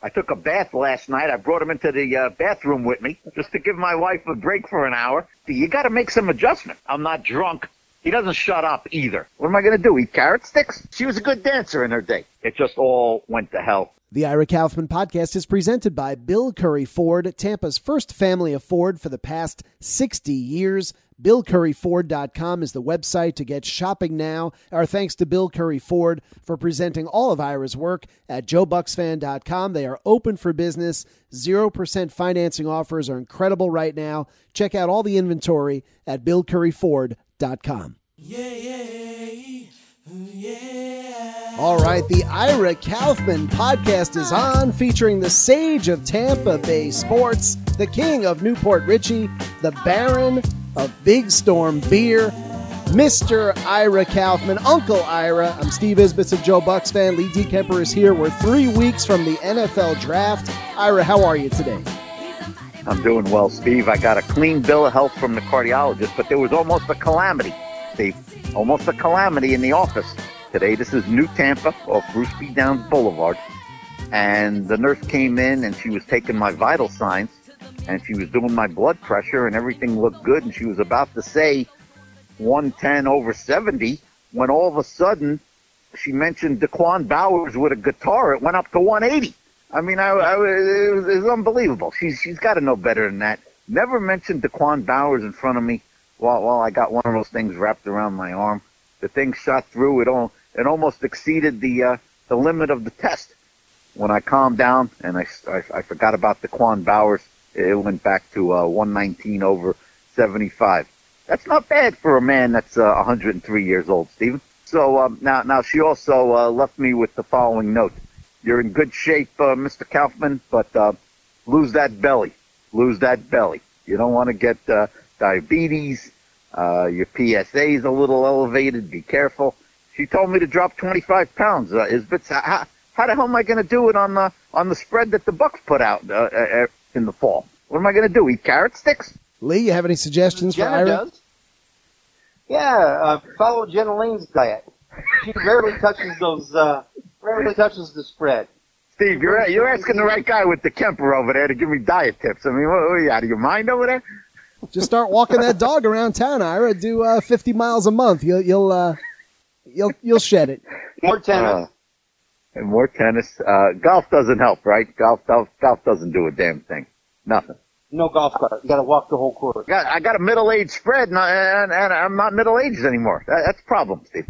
I took a bath last night. I brought him into the bathroom with me just to give my wife a break for an hour. You got to make some adjustment. I'm not drunk. He doesn't shut up either. What am I going to do, eat carrot sticks? She was a good dancer in her day. It just all went to hell. The Ira Kaufman Podcast is presented by Bill Curry Ford, Tampa's first family of Ford for the past 60 years. BillCurryFord.com is the website to get shopping now. Our thanks to Bill Curry Ford for presenting all of Ira's work at JoeBucksFan.com. They are open for business. 0% financing offers are incredible right now. Check out all the inventory at BillCurryFord.com. All right, the Ira Kaufman Podcast is on, featuring the sage of Tampa Bay sports, the king of Newport Richie, the baron of Big Storm beer, Mr. Ira Kaufman, Uncle Ira. I'm Steve Isbitz of Joe Bucks Fan. Lee D. Kemper is here. We're 3 weeks from the NFL draft. Ira, how are you today? I'm doing well, Steve. I got a clean bill of health from the cardiologist, but there was almost a calamity, Steve. Almost a calamity in the office today. This is New Tampa off Bruce B. Downs Boulevard. And the nurse came in and she was taking my vital signs and she was doing my blood pressure and everything looked good. And she was about to say 110/70 when all of a sudden she mentioned Daquan Bowers with a guitar. It went up to 180. I mean, it was unbelievable. She's got to know better than that. Never mentioned Daquan Bowers in front of me while I got one of those things wrapped around my arm. The thing shot through. It almost exceeded the limit of the test. When I calmed down and I forgot about Daquan Bowers, it went back to 119/75. That's not bad for a man that's 103 years old, Stephen. So now she also left me with the following note. You're in good shape, Mr. Kaufman, but lose that belly. Lose that belly. You don't want to get diabetes. Your PSA is a little elevated. Be careful. She told me to drop 25 pounds. How the hell am I going to do it on the spread that the Bucks put out in the fall? What am I going to do? Eat carrot sticks? Lee, you have any suggestions for Ira? Does. Yeah, follow Jenna Lane's diet. She rarely touches the spread. Steve, you're asking the right guy with the Kemper over there to give me diet tips. I mean, what are you out of your mind over there? Just start walking that dog around town, Ira. Do 50 miles a month. You'll shed it. More tennis. And more tennis. Golf doesn't help, right? Golf doesn't do a damn thing. Nothing. No golf cart. You got to walk the whole course. I got a middle-aged spread, and I'm not middle-aged anymore. That's a problem, Steve.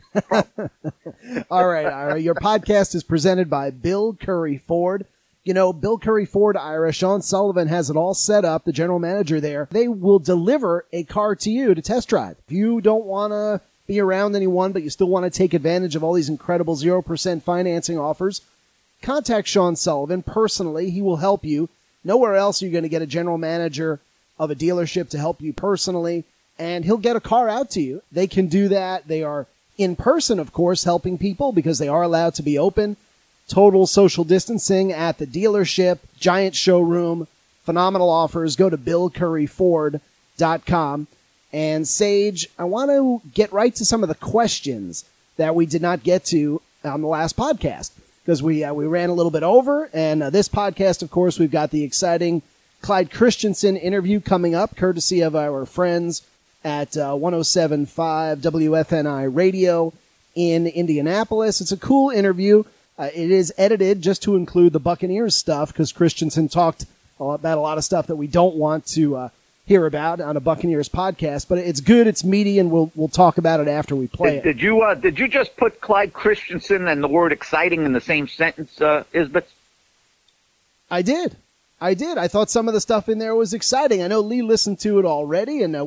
All right, Ira. Your podcast is presented by Bill Curry Ford. You know, Bill Curry Ford, Ira, Sean Sullivan has it all set up, the general manager there. They will deliver a car to you to test drive. If you don't want to be around anyone, but you still want to take advantage of all these incredible 0% financing offers, contact Sean Sullivan personally. He will help you. Nowhere else are you going to get a general manager of a dealership to help you personally, and he'll get a car out to you. They can do that. They are in person, of course, helping people because they are allowed to be open. Total social distancing at the dealership, giant showroom, phenomenal offers. Go to BillCurryFord.com. And Sage, I want to get right to some of the questions that we did not get to on the last podcast because we ran a little bit over. And this podcast, of course, we've got the exciting Clyde Christensen interview coming up, courtesy of our friends at 107.5 WFNI Radio in Indianapolis. It's a cool interview. It is edited just to include the Buccaneers stuff because Christensen talked about a lot of stuff that we don't want to hear about on a Buccaneers podcast. But it's good, it's meaty, and we'll talk about it after we play it. Did you just put Clyde Christensen and the word exciting in the same sentence, Isbitz? I did. I thought some of the stuff in there was exciting. I know Lee listened to it already, and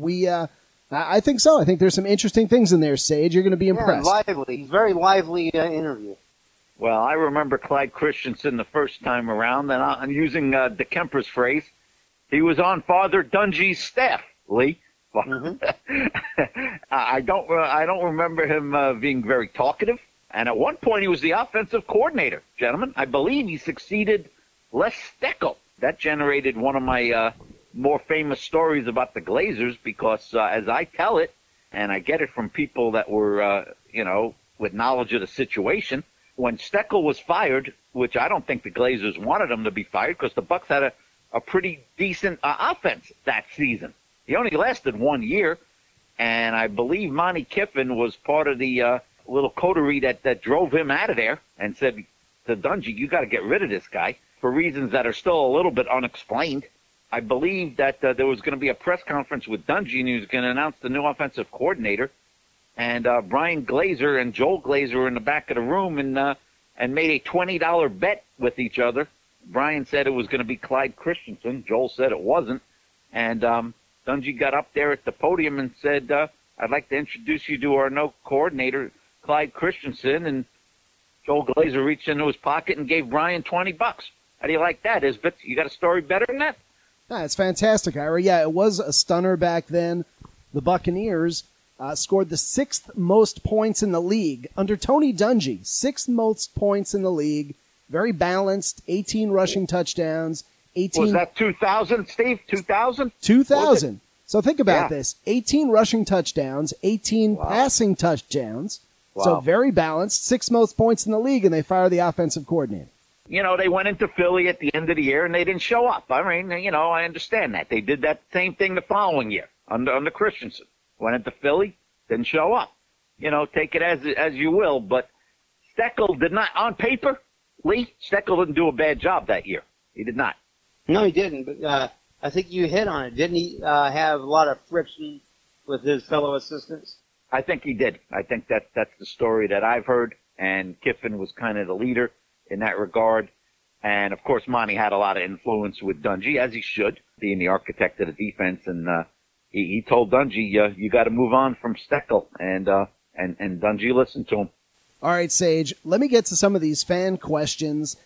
I think so. I think there's some interesting things in there, Sage. You're going to be impressed. Yeah, lively. He's very lively interview. Well, I remember Clyde Christensen the first time around, and I'm using DeKemper's phrase. He was on Father Dungy's staff, Lee. Mm-hmm. I don't remember him being very talkative. And at one point, he was the offensive coordinator, gentlemen. I believe he succeeded Les Steckel. That generated one of my more famous stories about the Glazers because as I tell it, and I get it from people that were, with knowledge of the situation, when Steckel was fired, which I don't think the Glazers wanted him to be fired because the Bucks had a pretty decent offense that season. He only lasted 1 year, and I believe Monty Kiffin was part of the little coterie that drove him out of there and said to Dungy, you got to get rid of this guy for reasons that are still a little bit unexplained. I believe that there was going to be a press conference with Dungy, and he was going to announce the new offensive coordinator. And Brian Glazer and Joel Glazer were in the back of the room and made a $20 bet with each other. Brian said it was going to be Clyde Christensen. Joel said it wasn't. And Dungy got up there at the podium and said, I'd like to introduce you to our new coordinator, Clyde Christensen. And Joel Glazer reached into his pocket and gave Brian $20. How do you like that, Isbeth? You got a story better than that? It's fantastic, Ira. Yeah, it was a stunner back then. The Buccaneers scored the sixth most points in the league under Tony Dungy. Sixth most points in the league. Very balanced. 18 rushing touchdowns. 18. Was that 2000, Steve? 2000? 2000. So think about this. 18 rushing touchdowns. 18 passing touchdowns. Wow. So very balanced. Sixth most points in the league, and they fire the offensive coordinator. You know, they went into Philly at the end of the year, and they didn't show up. I mean, you know, I understand that. They did that same thing the following year under Christensen. Went into Philly, didn't show up. You know, take it as you will. But Steckel did not, on paper, Lee, Steckel didn't do a bad job that year. He did not. No, he didn't. But I think you hit on it. Didn't he have a lot of friction with his fellow assistants? I think he did. I think that's the story that I've heard. And Kiffin was kind of the leader in that regard. And, of course, Monty had a lot of influence with Dungy, as he should, being the architect of the defense. And he told Dungy, you got to move on from Steckel. And Dungy listened to him. All right, Sage, let me get to some of these fan questions.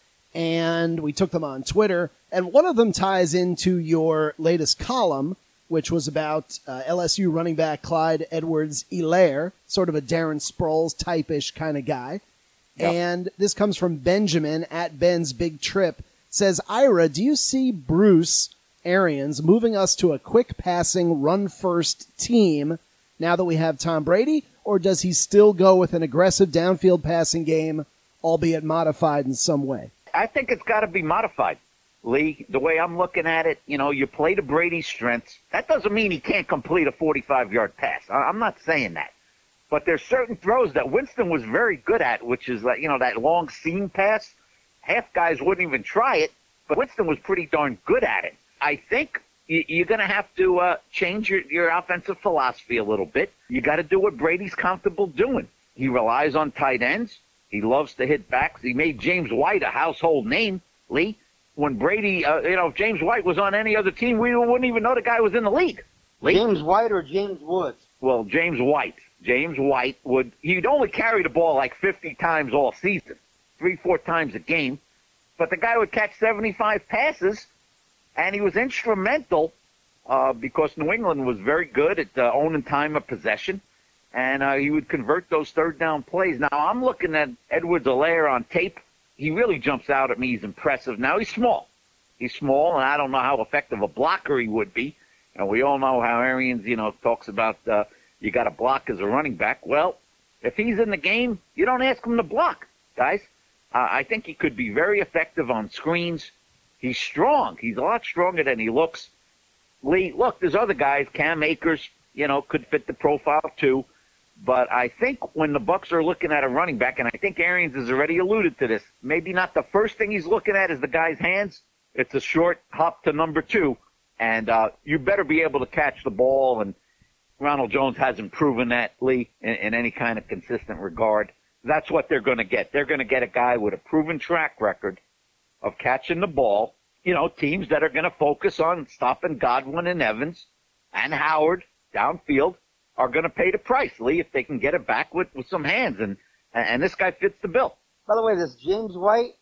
And we took them on Twitter. And one of them ties into your latest column, which was about LSU running back Clyde Edwards-Helaire, sort of a Darren Sproles type-ish kind of guy. Yep. And this comes from Benjamin at Ben's Big Trip. Says, Ira, do you see Bruce Arians moving us to a quick passing, run-first team now that we have Tom Brady? Or does he still go with an aggressive downfield passing game, albeit modified in some way? I think it's got to be modified, Lee. The way I'm looking at it, you know, you play to Brady's strengths. That doesn't mean he can't complete a 45-yard pass. I'm not saying that. But there's certain throws that Winston was very good at, which is like, you know, that long seam pass. Half guys wouldn't even try it, but Winston was pretty darn good at it. I think you're going to have to change your offensive philosophy a little bit. You got to do what Brady's comfortable doing. He relies on tight ends. He loves to hit backs. He made James White a household name, Lee. When Brady, if James White was on any other team, we wouldn't even know the guy was in the league. Lee? James White or James Woods? Well, James White. James White he'd only carry the ball like 50 times all season, 3-4 times a game. But the guy would catch 75 passes, and he was instrumental because New England was very good at owning time of possession, and he would convert those third down plays. Now, I'm looking at Edwards-Helaire on tape. He really jumps out at me. He's impressive. Now, he's small. He's small, and I don't know how effective a blocker he would be. And we all know how Arians, talks about you got to block as a running back. Well, if he's in the game, you don't ask him to block, guys. I think he could be very effective on screens. He's strong. He's a lot stronger than he looks. Lee, look, there's other guys. Cam Akers, could fit the profile too. But I think when the Bucks are looking at a running back, and I think Arians has already alluded to this, maybe not the first thing he's looking at is the guy's hands. It's a short hop to number 2. And you better be able to catch the ball. And Ronald Jones hasn't proven that, Lee, in any kind of consistent regard. That's what they're going to get. They're going to get a guy with a proven track record of catching the ball. Teams that are going to focus on stopping Godwin and Evans and Howard downfield are going to pay the price, Lee, if they can get it back with some hands. And this guy fits the bill. By the way, this James White,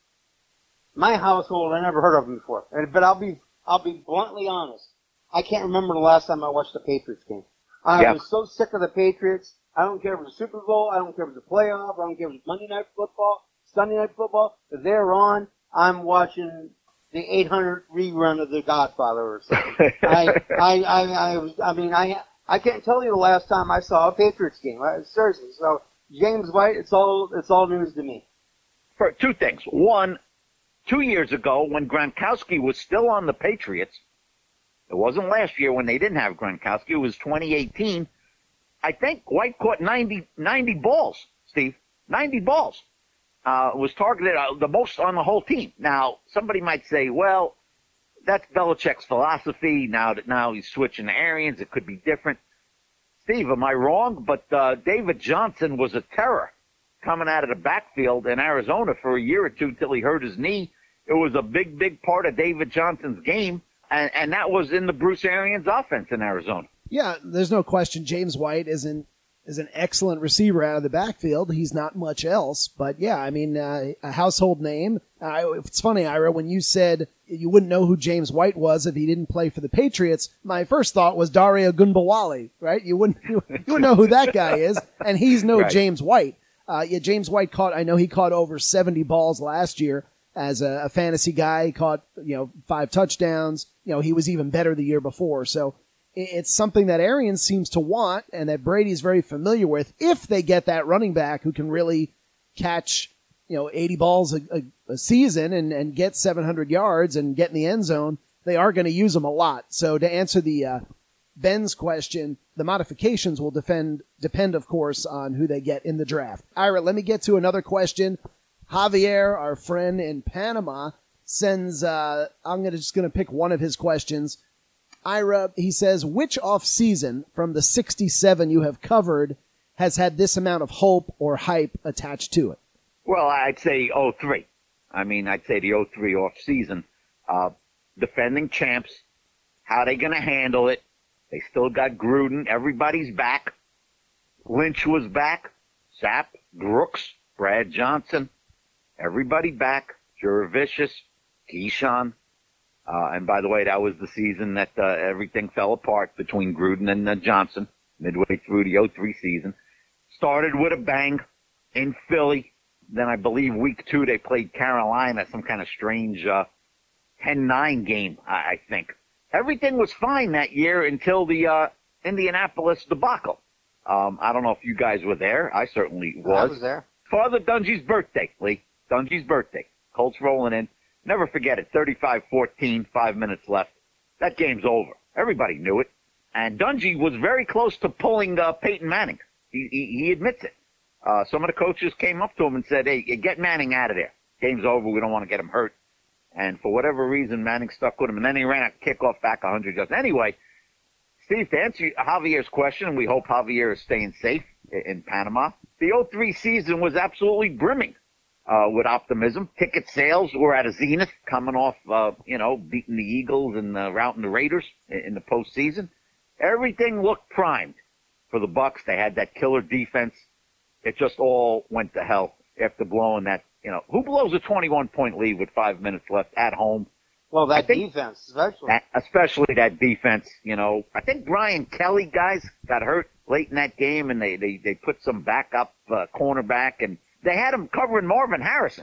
my household, I never heard of him before. But I'll be bluntly honest. I can't remember the last time I watched a Patriots game. I was so sick of the Patriots. I don't care if it's a Super Bowl. I don't care if it's a playoff. I don't care if it's Monday Night Football, Sunday Night Football. If they're on, I'm watching the 800 rerun of The Godfather or something. I can't tell you the last time I saw a Patriots game. Seriously. So James White, it's all news to me. For two things. One, 2 years ago when Gronkowski was still on the Patriots, it wasn't last year when they didn't have Gronkowski, it was 2018, I think White caught 90 balls, Steve. 90 balls. Was targeted the most on the whole team. Now, somebody might say, well, that's Belichick's philosophy. Now he's switching to Arians. It could be different. Steve, am I wrong? But David Johnson was a terror coming out of the backfield in Arizona for a year or two till he hurt his knee. It was a big, big part of David Johnson's game, and that was in the Bruce Arians offense in Arizona. Yeah, there's no question James White is an excellent receiver out of the backfield. He's not much else, but yeah, I mean, a household name. It's funny, Ira, when you said you wouldn't know who James White was if he didn't play for the Patriots, my first thought was Dario Gunbowale, right? You wouldn't know who that guy is, and he's no right. James White. Yeah, James White I know he caught over 70 balls last year as a fantasy guy. He caught, 5 touchdowns. He was even better the year before. So it's something that Arians seems to want and that Brady's very familiar with. If they get that running back who can really catch, 80 balls a season and get 700 yards and get in the end zone, they are going to use him a lot. So to answer the Ben's question, the modifications will depend, of course, on who they get in the draft. Ira, let me get to another question. Javier, our friend in Panama, sends, I'm just going to pick one of his questions. Ira, he says, which off-season from the 67 you have covered has had this amount of hope or hype attached to it? Well, I'd say 03. I'd say the 03 off-season. Defending champs, how they going to handle it? They still got Gruden. Everybody's back. Lynch was back. Sapp, Brooks, Brad Johnson. Everybody back. Jurevicius, Keyshawn. And by the way, that was the season that everything fell apart between Gruden and Johnson midway through the 03 season. Started with a bang in Philly. Then I believe week 2 they played Carolina, some kind of strange 10-9 game, I think. Everything was fine that year until the Indianapolis debacle. I don't know if you guys were there. I certainly was. I was there. Father Dungy's birthday, Lee. Dungy's birthday. Colts rolling in. Never forget it. 35-14, 5 minutes left. That game's over. Everybody knew it. And Dungy was very close to pulling Peyton Manning. He admits it. Some of the coaches came up to him and said, hey, get Manning out of there. Game's over. We don't want to get him hurt. And for whatever reason, Manning stuck with him. And then he ran a kickoff back 100 yards. Anyway, Steve, to answer Javier's question, we hope Javier is staying safe in Panama. The 03 season was absolutely brimming with optimism. Ticket sales were at a zenith, coming off, beating the Eagles and routing the Raiders in the postseason. Everything looked primed for the Bucs. They had that killer defense. It just all went to hell after blowing that. Who blows a 21-point lead with 5 minutes left at home? Well, defense, especially that defense. I think Brian Kelly guys got hurt late in that game, and they put some backup cornerback, and they had him covering Marvin Harrison.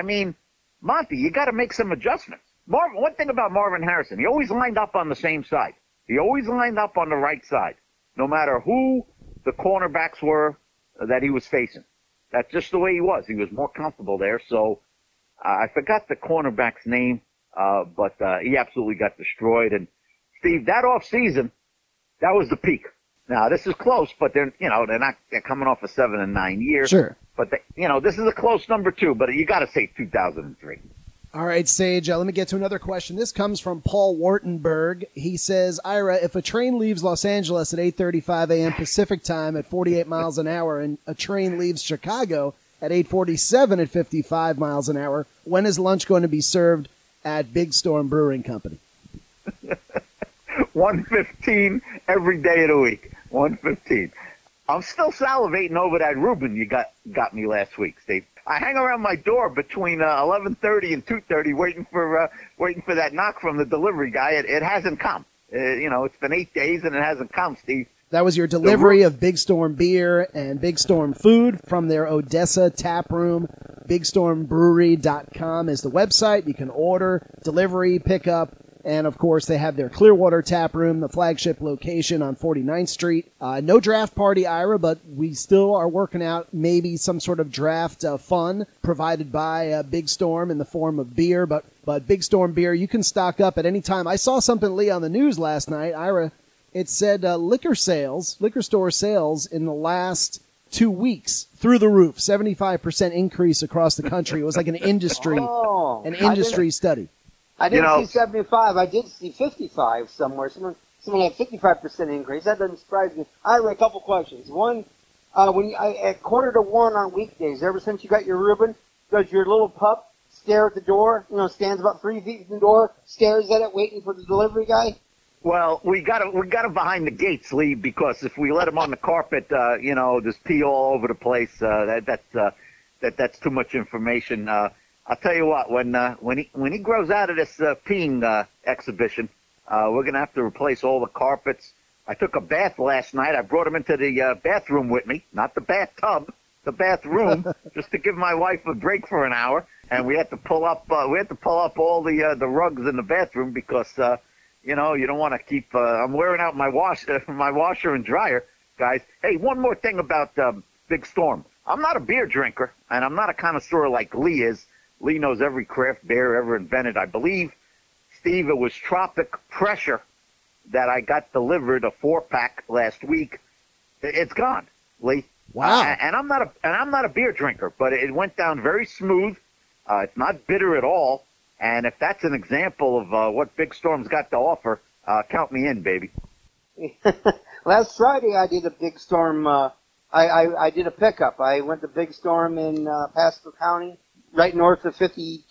Monty, you got to make some adjustments. One thing about Marvin Harrison, he always lined up on the same side. He always lined up on the right side, no matter who the cornerbacks were that he was facing. That's just the way he was. He was more comfortable there. So I forgot the cornerback's name, but he absolutely got destroyed. And Steve, that off season, that was the peak. Now this is close, but they're coming off a 7-9 year. Sure. But this is a close number 2. But you got to say 2003. All right, Sage, let me get to another question. This comes from Paul Wartenberg. He says, Ira, if a train leaves Los Angeles at 8:35 a.m. Pacific time at 48 miles an hour and a train leaves Chicago at 8:47 at 55 miles an hour, when is lunch going to be served at Big Storm Brewing Company? 1:15 every day of the week. 1:15. I'm still salivating over that Reuben you got me last week, Steve. I hang around my door between 11:30 and 2:30 waiting for that knock from the delivery guy. It hasn't come. It's been 8 days and it hasn't come, Steve. That was your delivery of Big Storm beer and Big Storm food from their Odessa tap room. BigStormBrewery.com is the website. You can order, delivery, pickup, And, of course, they have their Clearwater Tap Room, the flagship location on 49th Street. No draft party, Ira, but we still are working out maybe some sort of draft fun provided by Big Storm in the form of beer. But Big Storm beer, you can stock up at any time. I saw something, Lee, on the news last night, Ira. It said liquor store sales in the last 2 weeks through the roof, 75% increase across the country. It was like an industry study. I didn't see 75. I did see 55 somewhere. Someone had 55% increase. That doesn't surprise me. I have a couple questions. One, at 1:45 on weekdays, ever since you got your Reuben, does your little pup stare at the door? Stands about 3 feet from the door, stares at it, waiting for the delivery guy. Well, we got him behind the gates, Lee, because if we let him on the carpet, there's pee all over the place. That's too much information. I'll tell you what, when he grows out of this peeing exhibition, we're gonna have to replace all the carpets. I took a bath last night. I brought him into the bathroom with me, not the bathtub, the bathroom, just to give my wife a break for an hour. And we had to pull up all the rugs in the bathroom because you don't want to keep. I'm wearing out my washer and dryer, guys. Hey, one more thing about Big Storm. I'm not a beer drinker, and I'm not a connoisseur like Lee is. Lee knows every craft beer ever invented. I believe, Steve, it was Tropic Pressure that I got delivered, a 4-pack last week. It's gone, Lee. Wow. And I'm not a beer drinker, but it went down very smooth. It's not bitter at all. And if that's an example of what Big Storm's got to offer, count me in, baby. Last Friday I did a Big Storm. I did a pickup. I went to Big Storm in Pasco County, right north of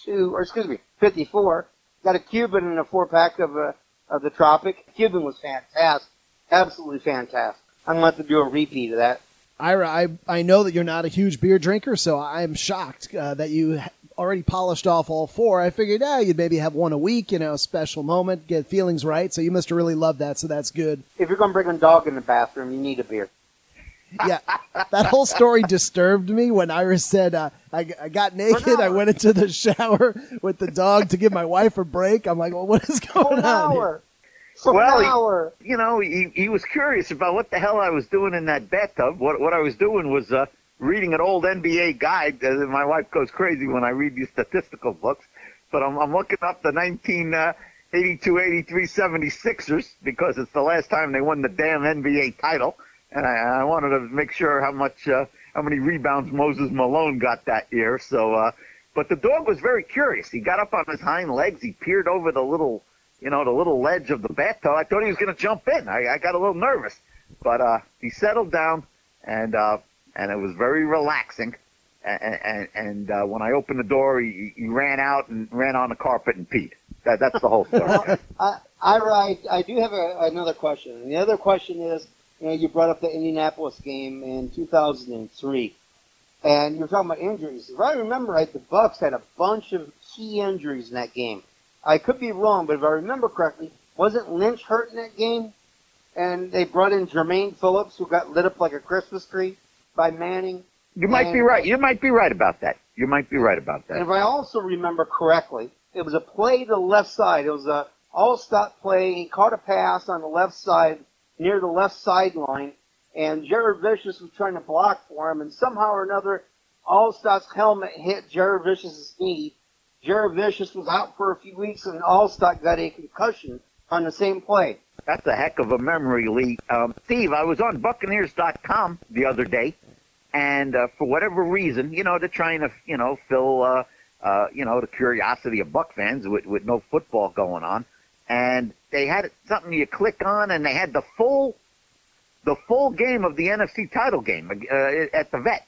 54. Got a Cuban and a 4-pack of the Tropic. Cuban was fantastic, absolutely fantastic. I'm gonna have to do a repeat of that. Ira, I know that you're not a huge beer drinker, so I'm shocked that you already polished off all 4. I figured, you'd maybe have one a week, special moment, get feelings right. So you must have really loved that, so that's good. If you're going to bring a dog in the bathroom, you need a beer. Yeah, that whole story disturbed me when Iris said, I got naked, I went into the shower with the dog to give my wife a break. I'm like, well, what is going on here? He was curious about what the hell I was doing in that bathtub. What I was doing was reading an old NBA guide. My wife goes crazy when I read these statistical books. But I'm looking up the 1982-83 76ers because it's the last time they won the damn NBA title. And I wanted to make sure how many rebounds Moses Malone got that year. So, but the dog was very curious. He got up on his hind legs. He peered over the little ledge of the bathtub. I thought he was going to jump in. I got a little nervous, but he settled down, and it was very relaxing. And when I opened the door, he ran out and ran on the carpet and peed. That's the whole story. I do have another question. And the other question is, you brought up the Indianapolis game in 2003, and you're talking about injuries. If I remember right, the Bucks had a bunch of key injuries in that game. I could be wrong, but if I remember correctly, wasn't Lynch hurt in that game? And they brought in Jermaine Phillips, who got lit up like a Christmas tree by Manning. You might be right. You might be right about that. And if I also remember correctly, it was a play to the left side. It was a all-stop play. He caught a pass on the left side, near the left sideline, and Jared Vicious was trying to block for him, and somehow or another, Allstott's helmet hit Jared Vicious's knee. Jared Vicious was out for a few weeks, and Allstott got a concussion on the same play. That's a heck of a memory, Lee. Steve, I was on Buccaneers.com the other day, and for whatever reason, they're trying to, fill, the curiosity of Buck fans with no football going on. And they had something you click on, and they had the full game of the NFC title game at the Vet.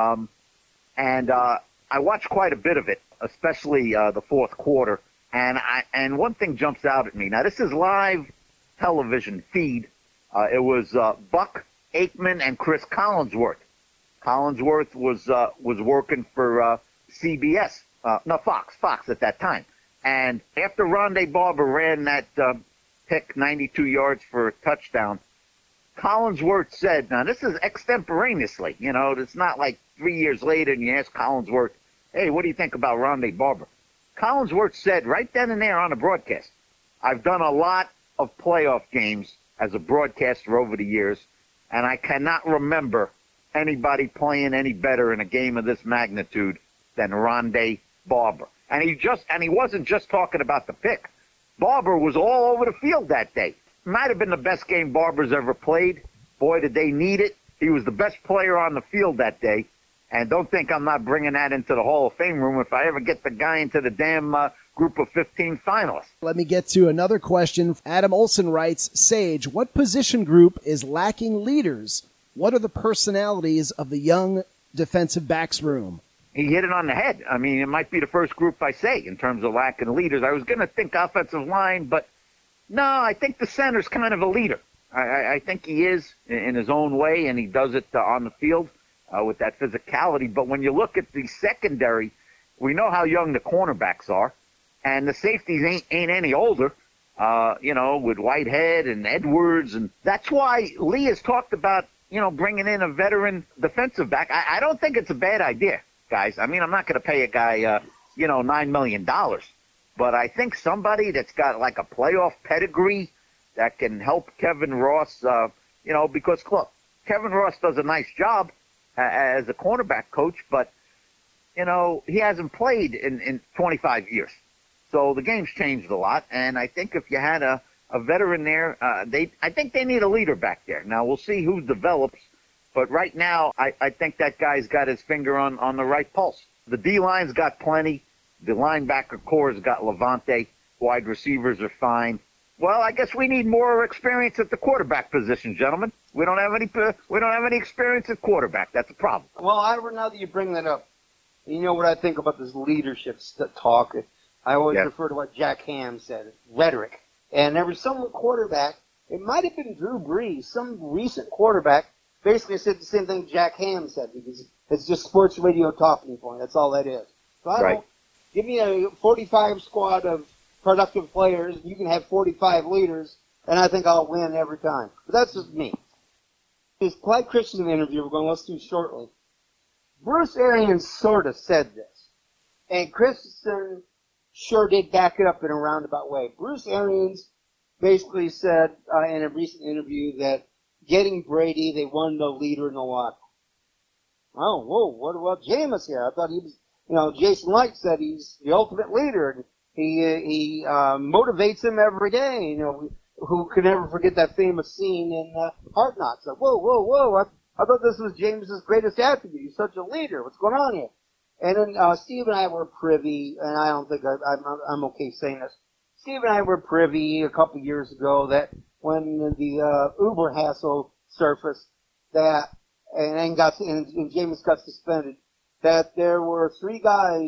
And I watched quite a bit of it, especially the fourth quarter. And one thing jumps out at me. Now, this is live television feed. It was Buck, Aikman, and Chris Collinsworth. Collinsworth was working for CBS, Fox at that time. And after Rondé Barber ran that pick 92 yards for a touchdown, Collinsworth said, now this is extemporaneously, it's not like 3 years later and you ask Collinsworth, hey, what do you think about Rondé Barber? Collinsworth said right then and there on the broadcast, I've done a lot of playoff games as a broadcaster over the years, and I cannot remember anybody playing any better in a game of this magnitude than Rondé Barber. And he wasn't just talking about the pick. Barber was all over the field that day. Might have been the best game Barber's ever played. Boy, did they need it. He was the best player on the field that day. And don't think I'm not bringing that into the Hall of Fame room if I ever get the guy into the damn group of 15 finalists. Let me get to another question. Adam Olson writes, Sage, what position group is lacking leaders? What are the personalities of the young defensive backs room? He hit it on the head. I mean, it might be the first group I say in terms of lacking leaders. I was going to think offensive line, but no, I think the center's kind of a leader. I think he is in his own way, and he does it on the field with that physicality. But when you look at the secondary, we know how young the cornerbacks are, and the safeties ain't any older, with Whitehead and Edwards. And that's why Lee has talked about, bringing in a veteran defensive back. I don't think it's a bad idea, guys. I mean, I'm not going to pay a guy, $9 million. But I think somebody that's got like a playoff pedigree that can help Kevin Ross, because, look, Kevin Ross does a nice job as a cornerback coach, but, he hasn't played in 25 years. So the game's changed a lot, and I think if you had a veteran there, I think they need a leader back there. Now, we'll see who develops, but right now, I think that guy's got his finger on the right pulse. The D-line's got plenty. The linebacker core's got Levante. Wide receivers are fine. Well, I guess we need more experience at the quarterback position, gentlemen. We don't have any experience at quarterback. That's a problem. Well, Ira, now that you bring that up, you know what I think about this leadership talk. I always refer to what Jack Ham said, rhetoric. And there was some quarterback, it might have been Drew Brees, some recent quarterback, basically said the same thing Jack Ham said, because it's just sports radio talking point. That's all that is. So I don't, give me a 45 squad of productive players, you can have 45 leaders, and I think I'll win every time. But that's just me. This Clyde Christensen interview we're going to listen to shortly, Bruce Arians sort of said this, and Christensen sure did back it up in a roundabout way. Bruce Arians basically said in a recent interview that getting Brady, they wanted a leader in the locker room. Oh, whoa, what about Jameis here? I thought he was, Jason Light said he's the ultimate leader, and he motivates him every day. Who could ever forget that famous scene in Hard Knocks? Like, whoa, I thought this was Jameis's greatest attribute. He's such a leader. What's going on here? And then Steve and I were privy, and I don't think I'm okay saying this. Steve and I were privy a couple years ago that when the Uber hassle surfaced, and Jameis got suspended, that there were three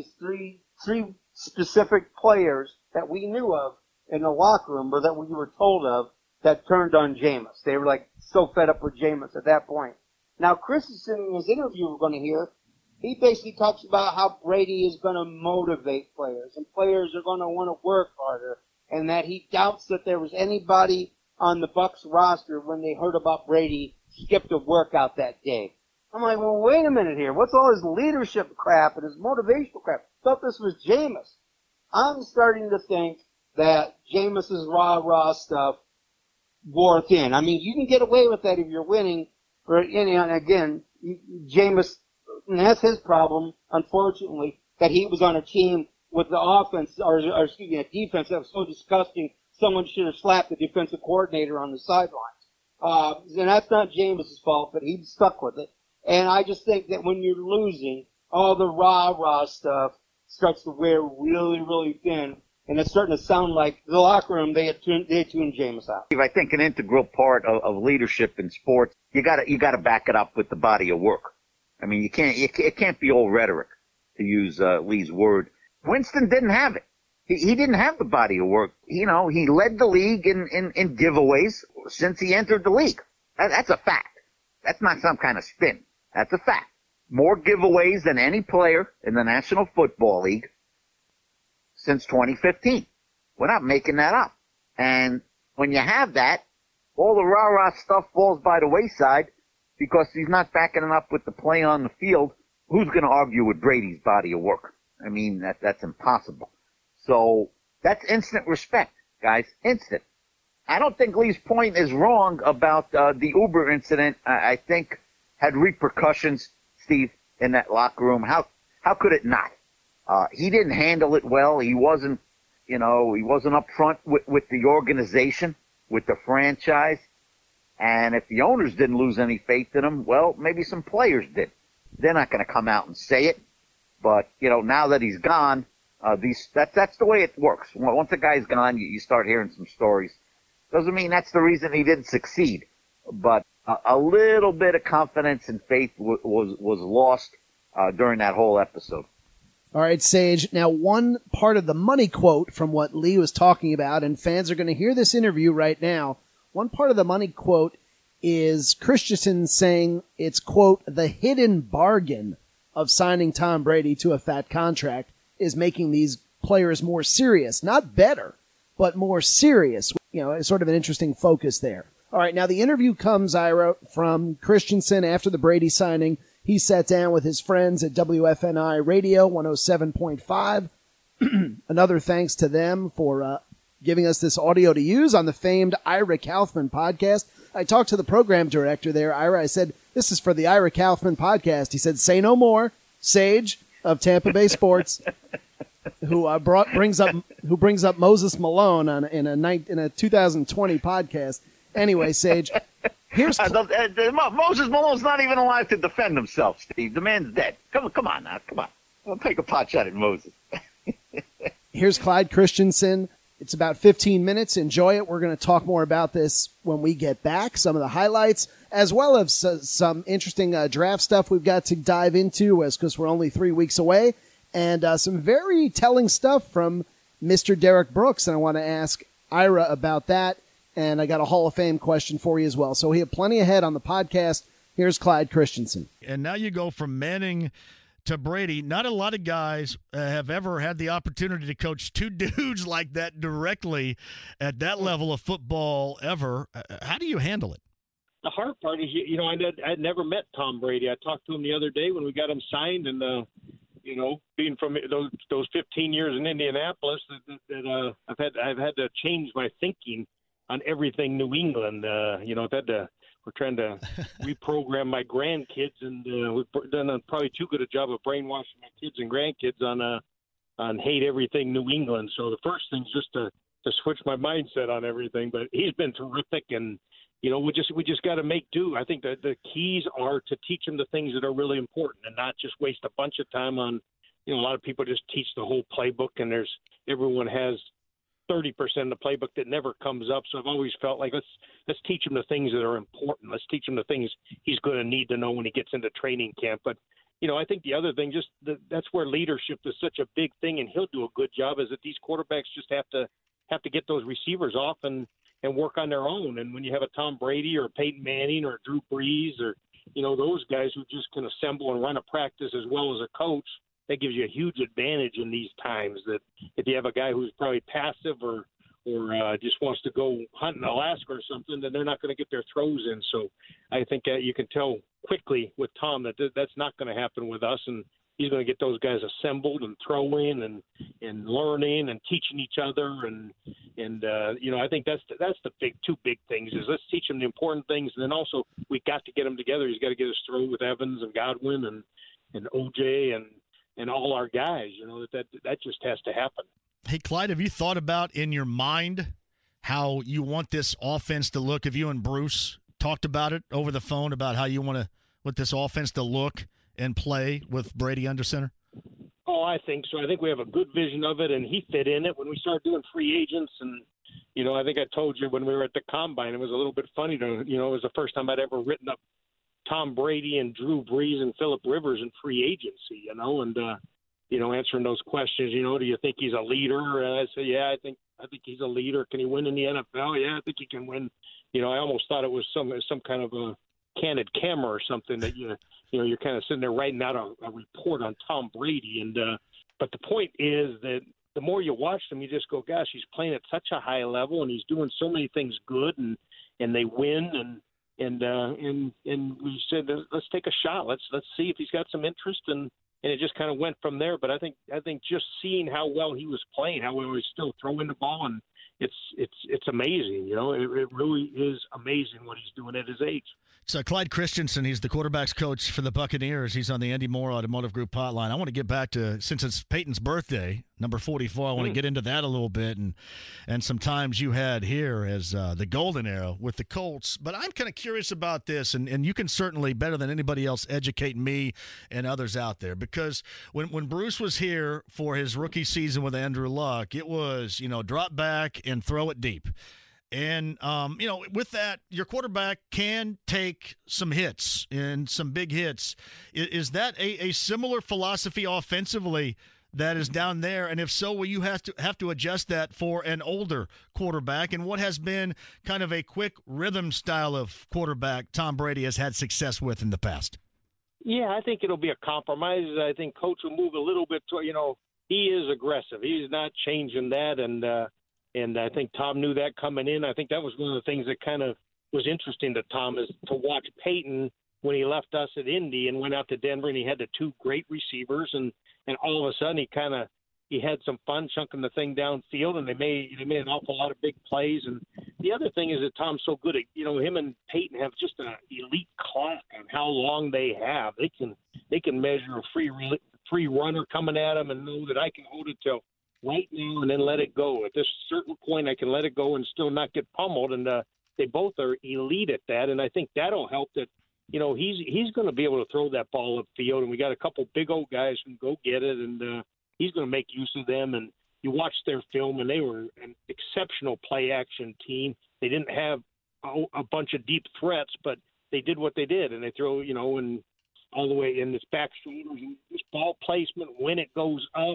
specific players that we knew of in the locker room, or that we were told of, that turned on Jameis. They were like so fed up with Jameis at that point. Now, Christensen, in his interview we're going to hear, he basically talks about how Brady is going to motivate players, and players are going to want to work harder, and that he doubts that there was anybody on the Bucs roster when they heard about Brady skipped a workout that day. I'm like, well, wait a minute here. What's all his leadership crap and his motivational crap? I thought this was Jameis. I'm starting to think that Jameis's rah-rah stuff wore thin. I mean, you can get away with that if you're winning. But, again, Jameis, and that's his problem, unfortunately, that he was on a team with the offense, or a defense that was so disgusting, someone should have slapped the defensive coordinator on the sidelines. And that's not Jameis's fault, but he stuck with it. And I just think that when you're losing, all the rah-rah stuff starts to wear really, really thin. And it's starting to sound like the locker room, they tuned Jameis out. I think an integral part of leadership in sports, you gotta back it up with the body of work. I mean, it can't be all rhetoric, to use Lee's word. Winston didn't have it. He didn't have the body of work. He led the league in giveaways since he entered the league. That's a fact. That's not some kind of spin. That's a fact. More giveaways than any player in the National Football League since 2015. We're not making that up. And when you have that, all the rah-rah stuff falls by the wayside because he's not backing it up with the play on the field. Who's going to argue with Brady's body of work? I mean, that's impossible. So that's instant respect. guys, instant. I don't think Lee's point is wrong about the Uber incident. I think had repercussions, Steve, in that locker room. How could it not? He didn't handle it well. He wasn't up front with the organization, with the franchise. And if the owners didn't lose any faith in him, well, maybe some players did. They're not going to come out and say it. But, now that he's gone, that's the way it works. Once a guy's gone, you start hearing some stories. Doesn't mean that's the reason he didn't succeed. But a little bit of confidence and faith was lost during that whole episode. All right, Sage. Now, one part of the money quote from what Lee was talking about, and fans are going to hear this interview right now. One part of the money quote is Christensen saying it's, quote, the hidden bargain of signing Tom Brady to a fat contract is making these players more serious. Not better, but more serious. It's sort of an interesting focus there. All right, now the interview comes, Ira, from Christensen after the Brady signing. He sat down with his friends at WFNI Radio 107.5. Another thanks to them for giving us this audio to use on the famed Ira Kaufman podcast. I talked to the program director there, Ira. I said, this is for the Ira Kaufman podcast. He said, say no more. Sage of Tampa Bay Sports, who brings up Moses Malone in a 2020 podcast. Anyway, Sage, here's Moses Malone's not even alive to defend himself, Steve. The man's dead. Come on now. Come on. Don't take a pot shot at Moses. Here's Clyde Christensen. It's about 15 minutes. Enjoy it. We're going to talk more about this when we get back. Some of the highlights, as well as some interesting draft stuff we've got to dive into, because we're only 3 weeks away, and some very telling stuff from Mr. Derek Brooks. And I want to ask Ira about that. And I got a Hall of Fame question for you as well. So we have plenty ahead on the podcast. Here's Clyde Christensen. And now you go from Manning to Brady. Not a lot of guys have ever had the opportunity to coach two dudes like that directly at that level of football ever. How do you handle it? The hard part is, I'd never met Tom Brady. I talked to him the other day when we got him signed, and being from those 15 years in Indianapolis, that I've had to change my thinking on everything New England. We're trying to reprogram my grandkids, and we've done probably too good a job of brainwashing my kids and grandkids on hate everything New England. So the first thing is just to switch my mindset on everything. But he's been terrific, and we just got to make do. I think that the keys are to teach them the things that are really important, and not just waste a bunch of time on. A lot of people just teach the whole playbook, and everyone has 30% of the playbook that never comes up. So I've always felt like let's teach him the things that are important. Let's teach him the things he's going to need to know when he gets into training camp. But I think the other thing, that's where leadership is such a big thing, and he'll do a good job. Is that these quarterbacks just have to get those receivers off and work on their own. And when you have a Tom Brady or Peyton Manning or Drew Brees or those guys who just can assemble and run a practice as well as a coach, that gives you a huge advantage in these times. That if you have a guy who's probably passive or just wants to go hunt in Alaska or something, then they're not going to get their throws in. So I think you can tell quickly with Tom that that's not going to happen with us, and he's going to get those guys assembled and throwing and learning and teaching each other. And I think that's the two big things is let's teach them the important things, and then also we got to get them together. He's got to get us through with Evans and Godwin and OJ and all our guys, that just has to happen. Hey, Clyde, have you thought about in your mind how you want this offense to look? Have you and Bruce talked about it over the phone about how you want this offense to look and play with Brady under center? Oh, I think so. I think we have a good vision of it, and he fit in it when we started doing free agents. And, I think I told you when we were at the Combine, it was a little bit funny to, it was the first time I'd ever written up Tom Brady and Drew Brees and Phillip Rivers in free agency, and answering those questions, do you think he's a leader? And I say, yeah, I think he's a leader. Can he win in the NFL? Yeah, I think he can win. I almost thought it was some kind of a candid camera or something that you're kind of sitting there writing out a report on Tom Brady. And but the point is that the more you watch him, you just go, gosh, he's playing at such a high level, and he's doing so many things good, and they win. And we said, let's take a shot. Let's see if he's got some interest, and it just kind of went from there. But I think just seeing how well he was playing, how well he was still throwing the ball, and it's amazing. You know, it really is amazing what he's doing at his age. So Clyde Christensen, he's the quarterback's coach for the Buccaneers. He's on the Andy Moore Automotive Group hotline. I want to get back to, since it's Peyton's birthday, number 44, I want to get into that a little bit and some times you had here as the golden era with the Colts. But I'm kind of curious about this, and you can certainly, better than anybody else, educate me and others out there. Because when Bruce was here for his rookie season with Andrew Luck, it was, drop back and throw it deep. And, with that, your quarterback can take some hits and some big hits. Is that a similar philosophy offensively that is down there? And if so, will you have to adjust that for an older quarterback? And what has been kind of a quick rhythm style of quarterback Tom Brady has had success with in the past? Yeah, I think it'll be a compromise. I think Coach will move a little bit to, he is aggressive. He's not changing that. And I think Tom knew that coming in. I think that was one of the things that kind of was interesting to Tom, is to watch Peyton when he left us at Indy and went out to Denver, and he had the two great receivers, and all of a sudden he had some fun chunking the thing downfield, and they made an awful lot of big plays. And the other thing is that Tom's so good at, him and Peyton have just an elite clock on how long they have. They can measure a free runner coming at them and know that I can hold it till right now and then let it go. At this certain point, I can let it go and still not get pummeled. And they both are elite at that. And I think that'll help that, he's going to be able to throw that ball upfield. And we got a couple big old guys who can go get it. And he's going to make use of them. And you watch their film, and they were an exceptional play-action team. They didn't have a bunch of deep threats, but they did what they did. And they throw, and all the way in this back shoulders, this ball placement, when it goes up,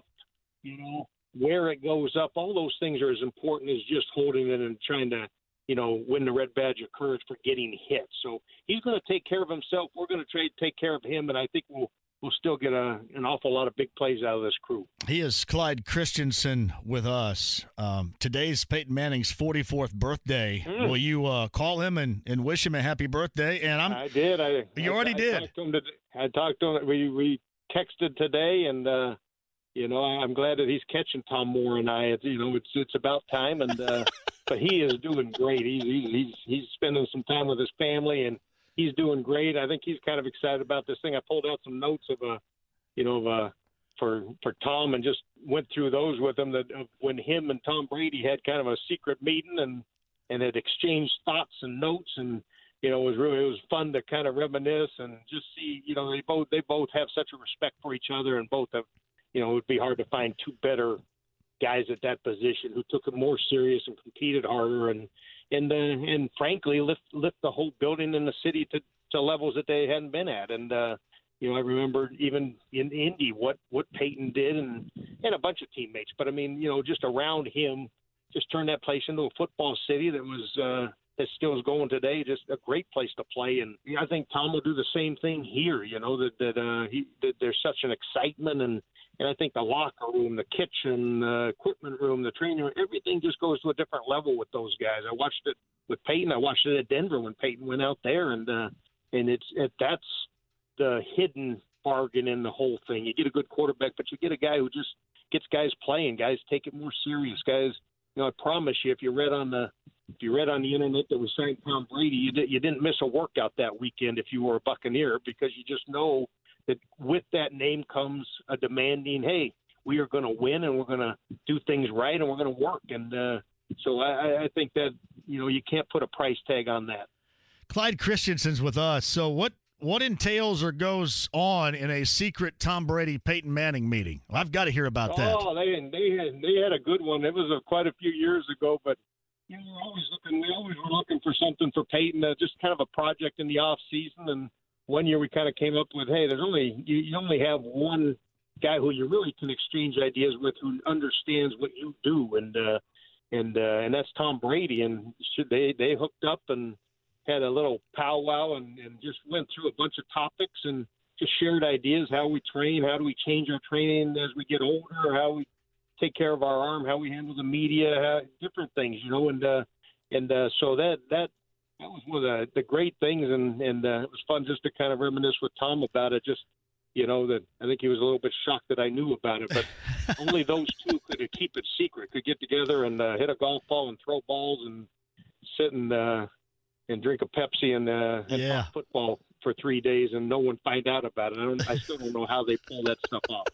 where it goes up, all those things are as important as just holding it and trying to, win the red badge of courage for getting hit. So he's going to take care of himself. We're going to take care of him, and I think we'll still get an awful lot of big plays out of this crew. He is Clyde Christensen with us. Today's Peyton Manning's 44th birthday. Will you call him and wish him a happy birthday? And I did. You already did. I talked to him. We texted today, and I'm glad that he's catching Tom Moore and I. It's about time, and but he is doing great. He's spending some time with his family, and he's doing great. I think he's kind of excited about this thing. I pulled out some notes for Tom and just went through those with him. Of when him and Tom Brady had kind of a secret meeting and had exchanged thoughts and notes, and it was fun to kind of reminisce and just see. They both have such a respect for each other, and both have. It would be hard to find two better guys at that position who took it more serious and competed harder and frankly lift the whole building in the city to levels that they hadn't been at. And I remember even in Indy what Peyton did and a bunch of teammates. But I mean, just around him, just turned that place into a football city that was that still is going today. Just a great place to play. And I think Tom will do the same thing here. That there's such an excitement and I think the locker room, the kitchen, the equipment room, the training room, everything just goes to a different level with those guys. I watched it with Peyton. I watched it at Denver when Peyton went out there, and that's the hidden bargain in the whole thing. You get a good quarterback, but you get a guy who just gets guys playing. Guys take it more serious. Guys, I promise you, if you read on the internet that was saying Tom Brady, you didn't miss a workout that weekend if you were a Buccaneer, because you just know that with that name comes a demanding, hey, we are going to win and we're going to do things right and we're going to work. And so I think that, you can't put a price tag on that. Clyde Christensen's with us. So what entails or goes on in a secret Tom Brady Peyton Manning meeting? Well, I've got to hear about that. Oh, they had a good one. It was quite a few years ago, but we always were looking for something for Peyton, just kind of a project in the off season. And one year we kind of came up with, hey, you only have one guy who you really can exchange ideas with, who understands what you do, and that's Tom Brady. And they hooked up and had a little powwow and just went through a bunch of topics and just shared ideas, how we train, how do we change our training as we get older, how we take care of our arm, how we handle the media, different things, so that was one of the great things, and it was fun just to kind of reminisce with Tom about it. Just, that I think he was a little bit shocked that I knew about it. But only those two could keep it secret, could get together and hit a golf ball and throw balls and sit and drink a Pepsi and talk football for 3 days and no one find out about it. I still don't know how they pull that stuff off.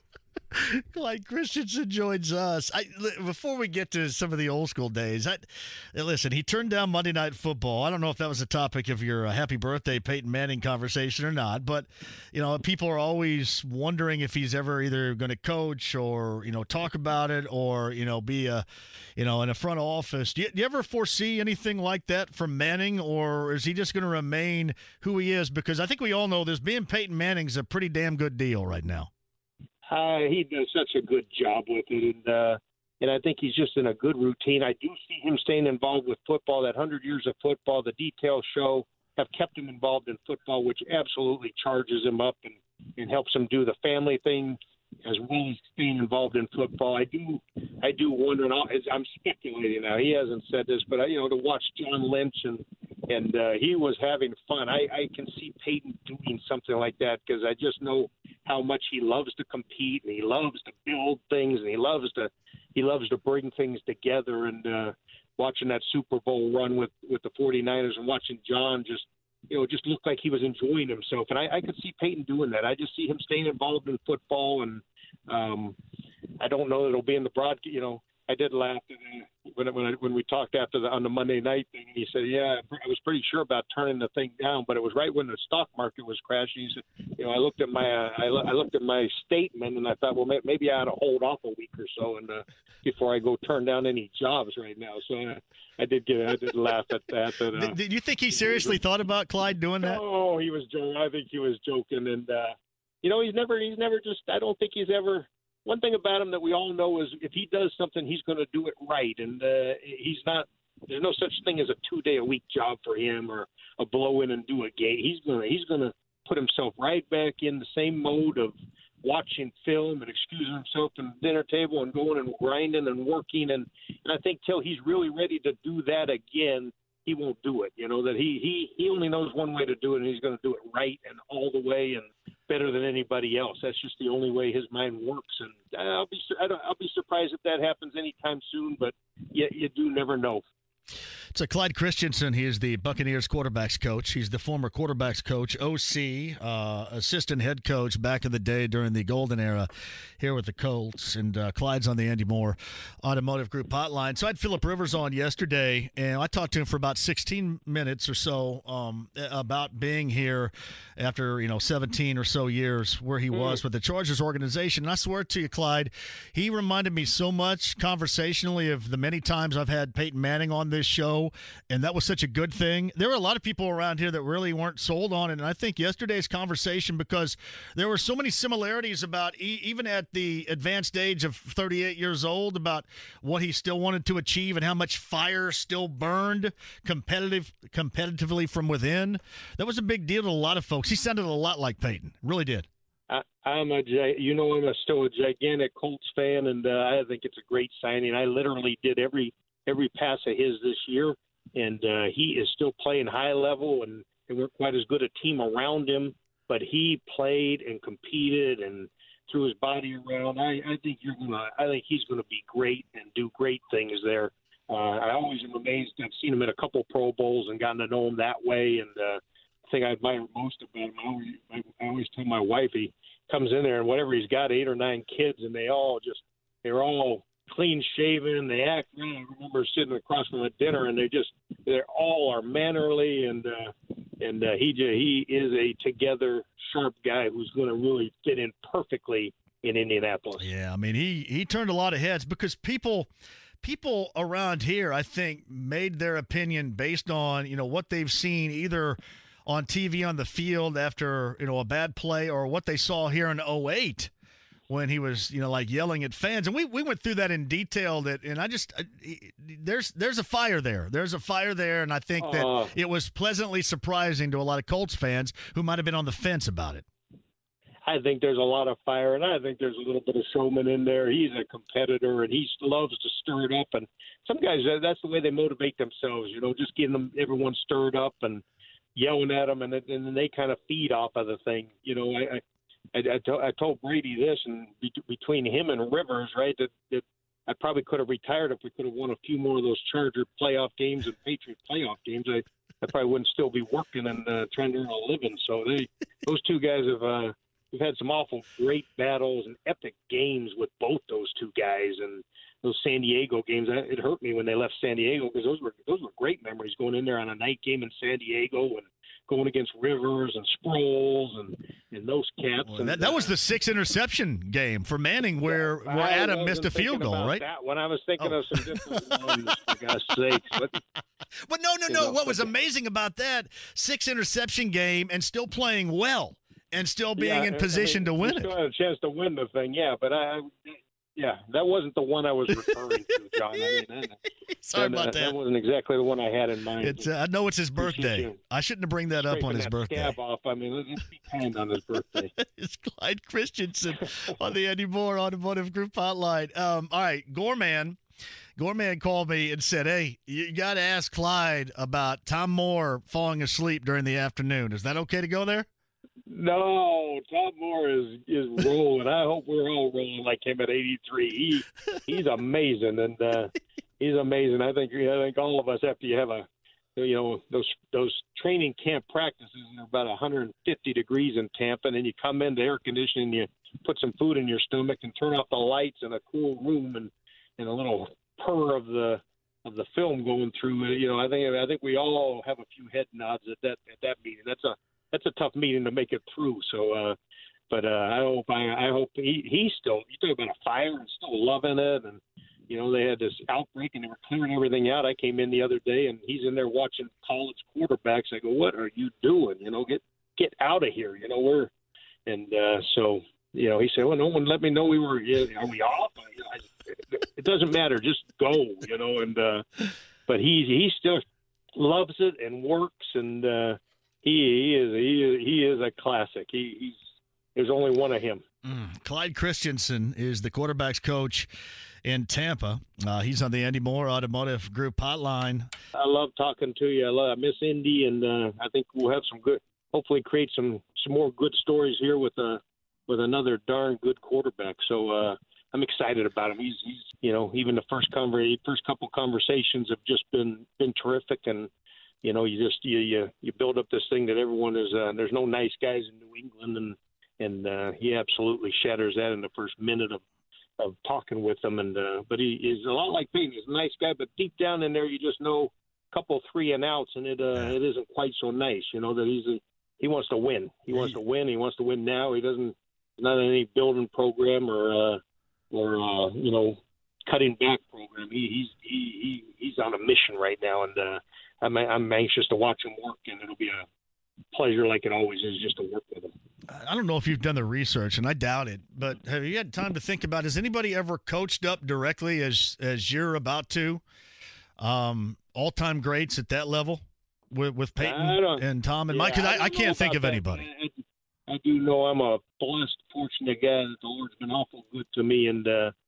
Clyde Christensen joins us. Before we get to some of the old school days, listen, he turned down Monday Night Football. I don't know if that was a topic of your happy birthday Peyton Manning conversation or not, but people are always wondering if he's ever either going to coach or talk about it or be in a front office. Do you ever foresee anything like that from Manning, or is he just going to remain who he is? Because I think we all know this, being Peyton Manning's a pretty damn good deal right now. He does such a good job with it, and I think he's just in a good routine. I do see him staying involved with football. That 100 years of football, the details show, have kept him involved in football, which absolutely charges him up and helps him do the family thing as well as being involved in football. I do wonder, and I'm speculating now. He hasn't said this, but to watch John Lynch and he was having fun. I can see Peyton doing something like that because I just know how much he loves to compete and he loves to build things and he loves to bring things together. And watching that Super Bowl run with the 49ers and watching John just looked like he was enjoying himself. And I could see Peyton doing that. I just see him staying involved in football, and I don't know that it'll be in the broadcast. I did laugh when we talked on the Monday night thing. And he said, "Yeah, I was pretty sure about turning the thing down, but it was right when the stock market was crashing." He said, "I looked at my statement and I thought, well, maybe I ought to hold off a week or so and before I go turn down any jobs right now." So I did laugh at that. Did you think he seriously thought about Clyde doing that? Oh, he was joking. I think he was joking, and he's never just. I don't think he's ever. One thing about him that we all know is if he does something, he's going to do it right. And he's not – there's no such thing as a 2-day-a-week job for him or a blow in and do a game. He's going to put himself right back in the same mode of watching film and excusing himself from the dinner table and going and grinding and working. And I think till he's really ready to do that again, he won't do it. That he only knows one way to do it, and he's going to do it right and all the way and better than anybody else. That's just the only way his mind works, and I'll be surprised if that happens anytime soon. But you do never know. So Clyde Christensen, he is the Buccaneers quarterbacks coach. He's the former quarterbacks coach, OC, assistant head coach back in the day during the golden era here with the Colts. And Clyde's on the Andy Moore Automotive Group hotline. So I had Philip Rivers on yesterday, and I talked to him for about 16 minutes or so about being here after 17 or so years where he was with the Chargers organization. And I swear to you, Clyde, he reminded me so much conversationally of the many times I've had Peyton Manning on this show. And that was such a good thing. There were a lot of people around here that really weren't sold on it. And I think yesterday's conversation, because there were so many similarities about even at the advanced age of 38 years old, about what he still wanted to achieve and how much fire still burned competitively from within. That was a big deal to a lot of folks. He sounded a lot like Peyton. Really did. I'm still a gigantic Colts fan, and I think it's a great signing. I literally did every pass of his this year, and he is still playing high level, and they weren't quite as good a team around him, but he played and competed and threw his body around. I think he's gonna be great and do great things there. I always am amazed. I've seen him in a couple Pro Bowls and gotten to know him that way, and the thing I admire most about him, I always tell my wife, he comes in there and whatever he's got, 8 or 9 kids, and they're all clean shaven. They act well. I remember sitting across from at dinner, and they all are mannerly, and he is a together sharp guy who's going to really fit in perfectly in Indianapolis. Yeah, I mean he turned a lot of heads because people around here, I think, made their opinion based on what they've seen either on TV on the field after a bad play or what they saw here in 2008. When he was, yelling at fans. And we went through that in detail, there's a fire there. There's a fire there, and I think that it was pleasantly surprising to a lot of Colts fans who might have been on the fence about it. I think there's a lot of fire, and I think there's a little bit of showman in there. He's a competitor, and he loves to stir it up. And some guys, that's the way they motivate themselves, just getting everyone stirred up and yelling at them, and then they kind of feed off of the thing. I told Brady this, and between him and Rivers, right, that I probably could have retired if we could have won a few more of those Charger playoff games and Patriot playoff games. I probably wouldn't still be working and trying to earn a living. So those two guys have we've had some awful great battles and epic games with both those two guys. And those San Diego games, it hurt me when they left San Diego because those were great memories going in there on a night game in San Diego and going against Rivers and Sproles and those cats. Well, and that was the 6 interception game for Manning where Adam missed a field goal, right? That when I was thinking of some different ones, for God's sakes. But no. What was amazing about that 6 interception game and still playing well and still being in position to win it. Still had a chance to win the thing, yeah. But that wasn't the one I was referring to, John. Sorry about that. That wasn't exactly the one I had in mind. I know it's his birthday. I shouldn't have bring that up on his birthday. Scab off. I mean, let's be kind on his birthday. It's Clyde Christensen on the Andy Moore Automotive Group hotline. All right, Gorman called me and said, "Hey, you got to ask Clyde about Tom Moore falling asleep during the afternoon. Is that okay to go there?" No, Tom Moore is rolling. I hope we're all rolling like him at 83. He's amazing, and he's amazing. I think all of us, after you have those training camp practices are about 150 degrees in Tampa, and then you come into air conditioning, you put some food in your stomach, and turn off the lights in a cool room, and a little purr of the film going through. I think we all have a few head nods at that meeting. That's a tough meeting to make it through. So, but I hope he's still. You talk about a fire and still loving it, and they had this outbreak and they were clearing everything out. I came in the other day and he's in there watching college quarterbacks. I go, "What are you doing? Get out of here." So he said, "Well, no one let me know we were. Are we off?" It doesn't matter, just go. But he still loves it and works and. He is a classic. There's only one of him. Clyde Christensen is the quarterback's coach in Tampa. He's on the Andy Moore Automotive Group hotline. I love talking to you. I miss Indy, and I think we'll have some good. Hopefully, create some more good stories here with another darn good quarterback. So I'm excited about him. He's even the first couple conversations have just been terrific and. You build up this thing that everyone is. There's no nice guys in New England, and he absolutely shatters that in the first minute of talking with them. And but he is a lot like Peyton. He's a nice guy, but deep down in there, you just know a couple 3 and outs, and it isn't quite so nice. That he wants to win. He wants to win. He wants to win now. He's not in any building program or cutting back program. He's on a mission right now, and. I'm anxious to watch him work, and it'll be a pleasure like it always is just to work with him. I don't know if you've done the research, and I doubt it, but have you had time to think about, has anybody ever coached up directly as you're about to? All-time greats at that level with Peyton and Tom and Mike? Because I can't think of anybody. I do know I'm a blessed, fortunate guy that the Lord's been awful good to me, and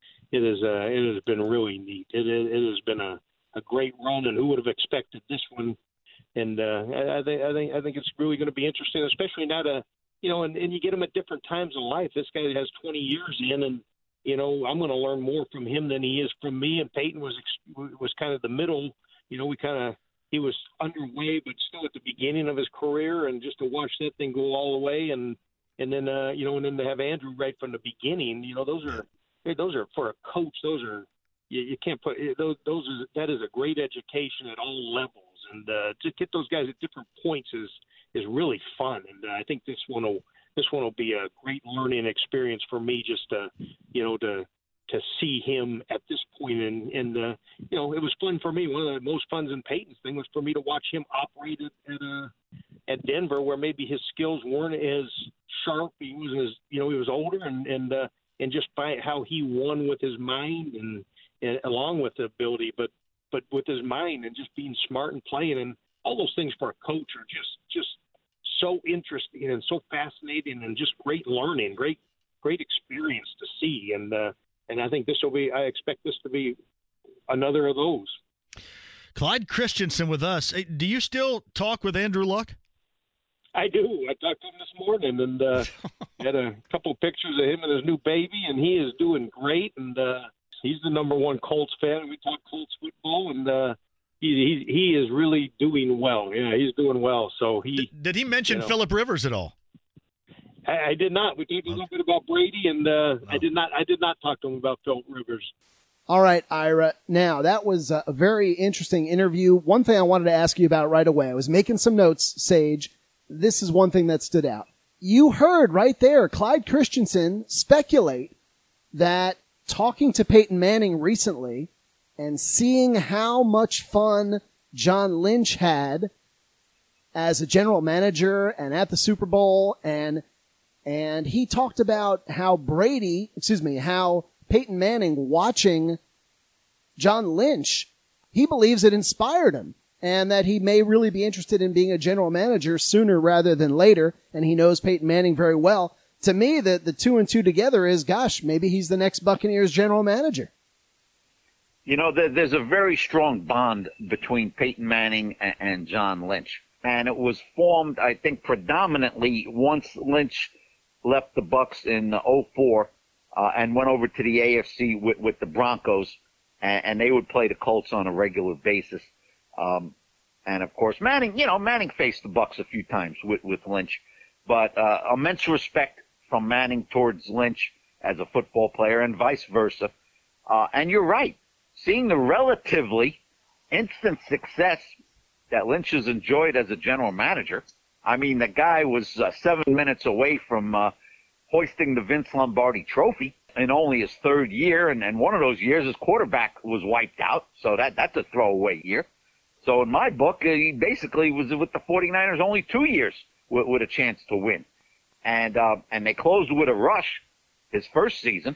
it has been really neat. It has been a great run, and who would have expected this one? And I think it's really going to be interesting, especially now and you get him at different times in life. This guy has 20 years in, and I'm going to learn more from him than he is from me. And Peyton was kind of the middle. He was underway, but still at the beginning of his career, and just to watch that thing go all the way, and then and then to have Andrew right from the beginning. Those are for a coach. Those are. You can't put that is a great education at all levels, and to get those guys at different points is really fun. And I think this one will be a great learning experience for me, just to see him at this point. And it was fun for me. One of the most fun in Peyton's thing was for me to watch him operate at Denver, where maybe his skills weren't as sharp. He was older, and just by how he won with his mind and along with the ability, but with his mind and just being smart and playing, and all those things for a coach are just so interesting and so fascinating, and just great learning, great experience to see. And I think I expect this to be another of those. Clyde Christensen with us. Hey, do you still talk with Andrew Luck? I do. I talked to him this morning, and had a couple pictures of him and his new baby, and he is doing great. And he's the number one Colts fan. We talk Colts football, and he is really doing well. Yeah, he's doing well. So did he mention Phillip Rivers at all? I did not. We talked a little bit about Brady, and I did not talk to him about Phillip Rivers. All right, Ira. Now, that was a very interesting interview. One thing I wanted to ask you about right away. I was making some notes, Sage. This is one thing that stood out. You heard right there Clyde Christensen speculate that talking to Peyton Manning recently and seeing how much fun John Lynch had as a general manager and at the Super Bowl, and he talked about how how Peyton Manning watching John Lynch, he believes it inspired him, and that he may really be interested in being a general manager sooner rather than later, and he knows Peyton Manning very well. To me, the 2 and 2 together is, gosh, maybe he's the next Buccaneers general manager. You know, there's a very strong bond between Peyton Manning and John Lynch, and it was formed, I think, predominantly once Lynch left the Bucs in 2004 and went over to the AFC with the Broncos, and they would play the Colts on a regular basis. And of course, Manning faced the Bucs a few times with Lynch, but immense respect from Manning towards Lynch as a football player, and vice versa. And you're right, seeing the relatively instant success that Lynch has enjoyed as a general manager. I mean, the guy was 7 minutes away from hoisting the Vince Lombardi Trophy in only his third year, and one of those years his quarterback was wiped out, so that's a throwaway year. So in my book, he basically was with the 49ers only 2 years with a chance to win. And they closed with a rush his first season,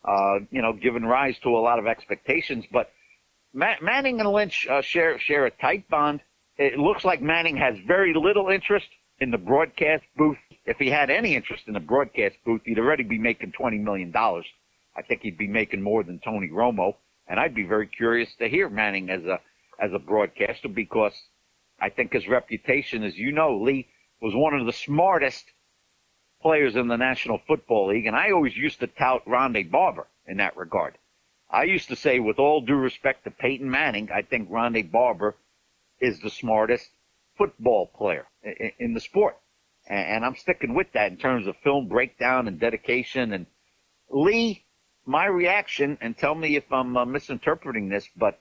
giving rise to a lot of expectations. But Manning and Lynch share a tight bond. It looks like Manning has very little interest in the broadcast booth. If he had any interest in the broadcast booth, he'd already be making $20 million. I think he'd be making more than Tony Romo. And I'd be very curious to hear Manning as a broadcaster, because I think his reputation, as you know, Lee, was one of the smartest players in the National Football League. And I always used to tout Rondé Barber in that regard. I used to say, with all due respect to Peyton Manning, I think Rondé Barber is the smartest football player in the sport. And I'm sticking with that in terms of film breakdown and dedication. And Lee, my reaction, and tell me if I'm misinterpreting this, but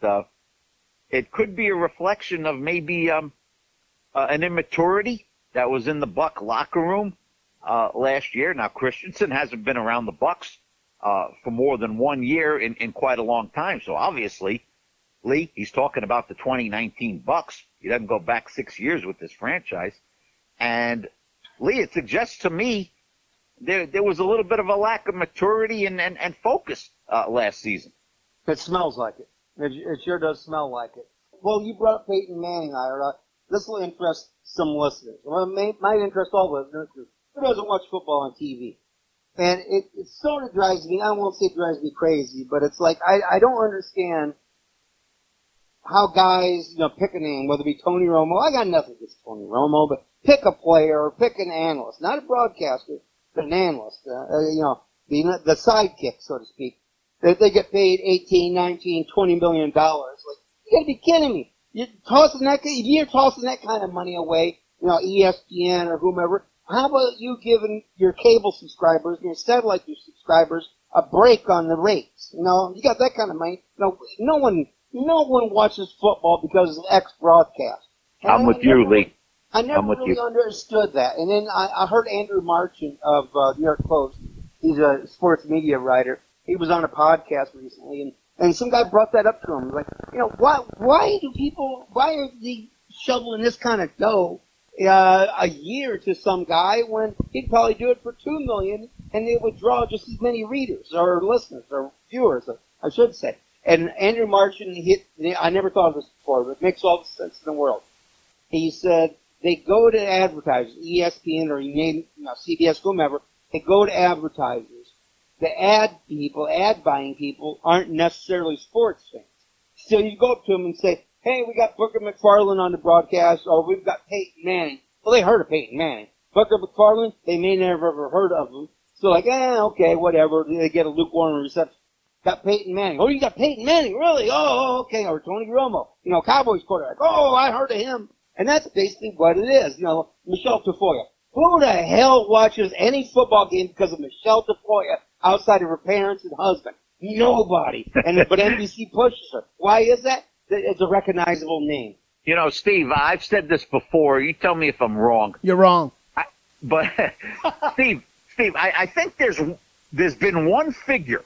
it could be a reflection of maybe an immaturity that was in the Buck locker room last year. Now, Christensen hasn't been around the Bucks for more than 1 year in quite a long time. So obviously, Lee, he's talking about the 2019 Bucks. He doesn't go back 6 years with this franchise. And Lee, it suggests to me there was a little bit of a lack of maturity and focus last season. It smells like it. It sure does smell like it. Well, you brought up Peyton Manning, Ira. This will interest some listeners. Well, it might interest all listeners who doesn't watch football on TV. And it sort of drives me, I won't say it drives me crazy, but it's like I don't understand how guys, pick a name, whether it be Tony Romo. I got nothing against Tony Romo, but pick a player or pick an analyst, not a broadcaster, but an analyst, the sidekick, so to speak. They get paid $18, $19, $20 million. Like, you gotta be kidding me. If you're tossing that kind of money away, ESPN or whomever, how about you giving your cable subscribers and your satellite subscribers a break on the rates? You got that kind of money. No one watches football because of X broadcast. I'm with you, Lee. I never really understood that. And then I heard Andrew Marchand of New York Post. He's a sports media writer. He was on a podcast recently, and some guy brought that up to him. Like, why are they shoveling this kind of dough a year to some guy when he'd probably do it for $2 million, and it would draw just as many readers or listeners or viewers, I should say. And Andrew Marchand I never thought of this before, but it makes all the sense in the world. He said they go to advertisers, ESPN or CBS, whomever. They go to advertisers. The ad buying people aren't necessarily sports fans. So you go up to them and say, hey, we got Booker McFarland on the broadcast, or we've got Peyton Manning. Well, they heard of Peyton Manning. Booker McFarland, they may never ever heard of him. So like, okay, whatever. They get a lukewarm reception. Got Peyton Manning. Oh, you got Peyton Manning, really? Oh, okay. Or Tony Romo, Cowboys quarterback. Oh, I heard of him. And that's basically what it is. Michelle Tafoya. Who the hell watches any football game because of Michelle Tafoya outside of her parents and husband? Nobody. But NBC pushes her. Why is that? It's a recognizable name. Steve, I've said this before. You tell me if I'm wrong. You're wrong. But Steve, I think there's been one figure,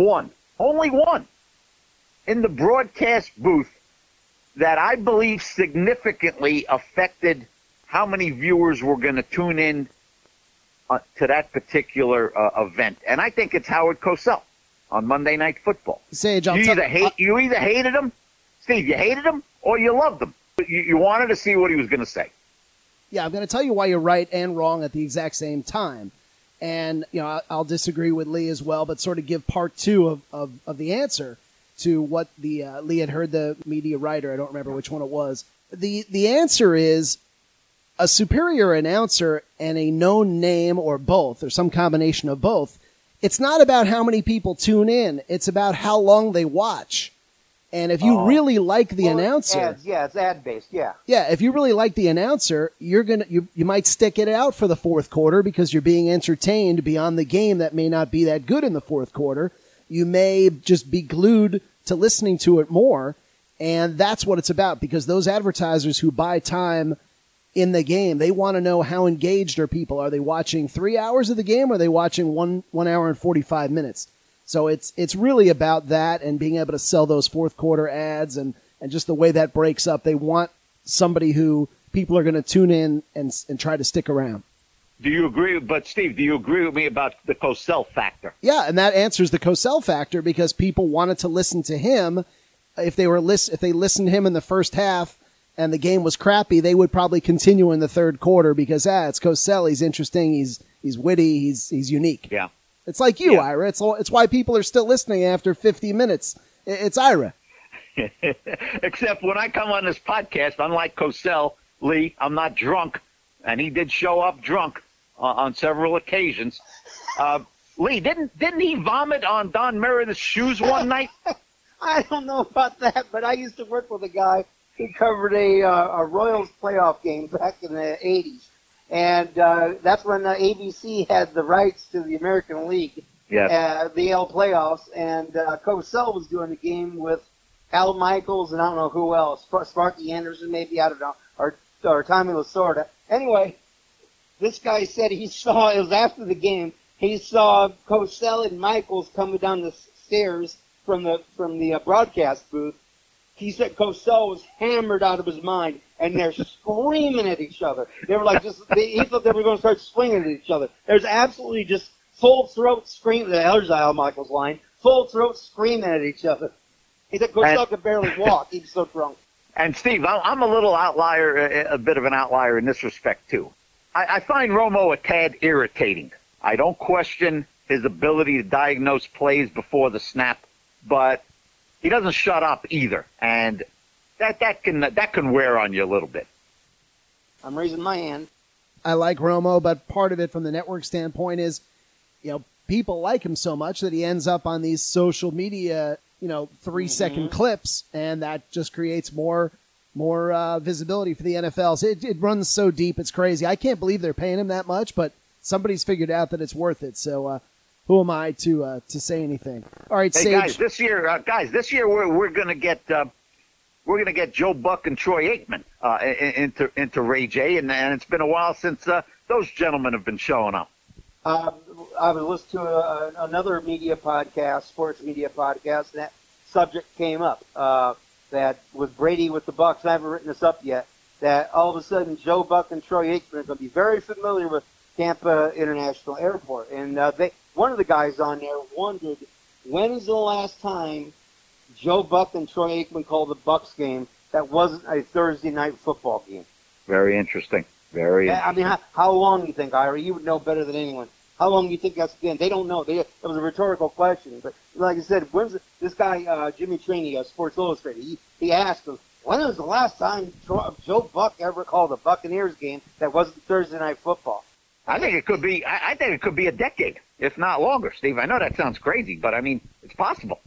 only one, in the broadcast booth that I believe significantly affected how many viewers were going to tune in to that particular event, and I think it's Howard Cosell on Monday Night Football. Sage, you either hated him, Steve. You hated him or you loved him. You wanted to see what he was going to say. Yeah, I'm going to tell you why you're right and wrong at the exact same time. And, I'll disagree with Lee as well, but sort of give part two of the answer to what Lee had heard the media writer. I don't remember which one it was. The answer is a superior announcer and a known name, or both, or some combination of both. It's not about how many people tune in. It's about how long they watch. And if you really like the announcer, it's ad based, yeah. Yeah, if you really like the announcer, you might stick it out for the fourth quarter because you're being entertained beyond the game that may not be that good in the fourth quarter. You may just be glued to listening to it more, and that's what it's about, because those advertisers who buy time in the game, they want to know how engaged are people. Are they watching 3 hours of the game, or are they watching 1 hour and 45 minutes? So it's really about that and being able to sell those fourth quarter ads and just the way that breaks up. They want somebody who people are going to tune in and try to stick around. Do you agree? But Steve, do you agree with me about the Cosell factor? Yeah, and that answers the Cosell factor because people wanted to listen to him. If they listened to him in the first half and the game was crappy, they would probably continue in the third quarter because it's Cosell. He's interesting. He's witty. He's unique. Yeah. It's like you, Ira. It's why people are still listening after 50 minutes. It's Ira. Except when I come on this podcast, unlike Cosell, Lee, I'm not drunk, and he did show up drunk on several occasions. Lee, didn't he vomit on Don Meredith's shoes one night? I don't know about that, but I used to work with a guy who covered a Royals playoff game back in the 80s. And that's when ABC had the rights to the American League, the AL playoffs, and Cosell was doing the game with Al Michaels and I don't know who else, Sparky Anderson maybe, I don't know, or Tommy Lasorda. Anyway, this guy said it was after the game, he saw Cosell and Michaels coming down the stairs from the broadcast booth. He said Cosell was hammered out of his mind, and they're screaming at each other. They were like he thought they were going to start swinging at each other. There's absolutely just full throat screaming. There's Al Michaels' line. Full throat screaming at each other. He said Cosell could barely walk. He was so drunk. And Steve, I'm a little outlier, a bit of an outlier in this respect too. I find Romo a tad irritating. I don't question his ability to diagnose plays before the snap, but he doesn't shut up either, and that can wear on you a little bit. I'm raising my hand. I like Romo, but part of it from the network standpoint is, people like him so much that he ends up on these social media, 3-second clips, and that just creates more visibility for the NFL. So it runs so deep, it's crazy. I can't believe they're paying him that much, but somebody's figured out that it's worth it. So who am I to say anything? All right, hey, Sage. This year we're gonna get Joe Buck and Troy Aikman into Ray J, and it's been a while since those gentlemen have been showing up. I was listening to another media podcast, sports media podcast, and that subject came up. That with Brady with the Bucks, I haven't written this up yet. That all of a sudden Joe Buck and Troy Aikman are going to be very familiar with Tampa International Airport, and one of the guys on there wondered, when is the last time Joe Buck and Troy Aikman called the Bucks game that wasn't a Thursday night football game? Very interesting. Very interesting. I mean, how long do you think, Ira? You would know better than anyone. How long do you think that's been? They don't know. It was a rhetorical question. But like I said, when's this guy, Jimmy Traney, Sports Illustrated, he asked him, When was the last time Joe Buck ever called a Buccaneers game that wasn't Thursday Night Football? I think it could be. I think it could be a decade, if not longer, Steve. I know that sounds crazy, but I mean, it's possible.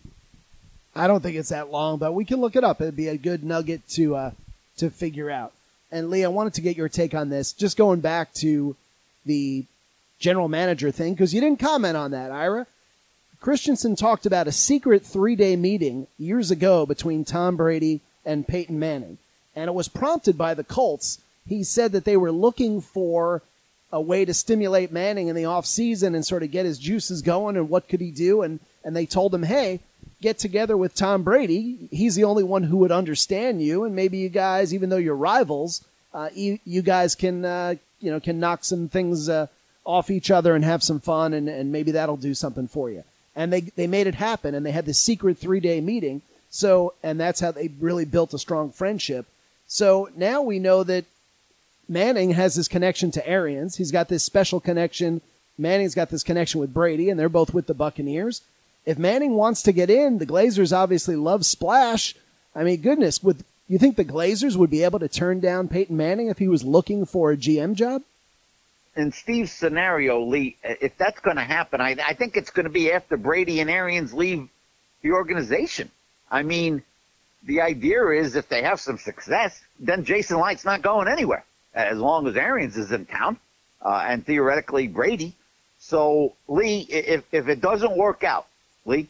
I don't think it's that long, but we can look it up. It'd be a good nugget to figure out. And Lee, I wanted to get your take on this. Just going back to the general manager thing, because you didn't comment on that, Ira. Christensen talked about a secret 3-day meeting years ago between Tom Brady and Peyton Manning, and it was prompted by the Colts. He said that they were looking for a way to stimulate Manning in the offseason and sort of get his juices going and what could he do, and they told him, hey, get together with Tom Brady. He's the only one who would understand you, and maybe you guys, even though you're rivals, you guys can knock some things off each other and have some fun, and maybe that'll do something for you. And they made it happen, and they had this secret 3-day meeting. So, and that's how they really built a strong friendship. So now we know that Manning has this connection to Arians. He's got this special connection. Manning's got this connection with Brady, and they're both with the Buccaneers. If Manning wants to get in, the Glazers obviously love Splash. I mean, goodness, you think the Glazers would be able to turn down Peyton Manning if he was looking for a GM job? In Steve's scenario, Lee, if that's going to happen, I think it's going to be after Brady and Arians leave the organization. I mean, the idea is if they have some success, then Jason Light's not going anywhere as long as Arians is in town, and theoretically Brady. So, Lee, if it doesn't work out, and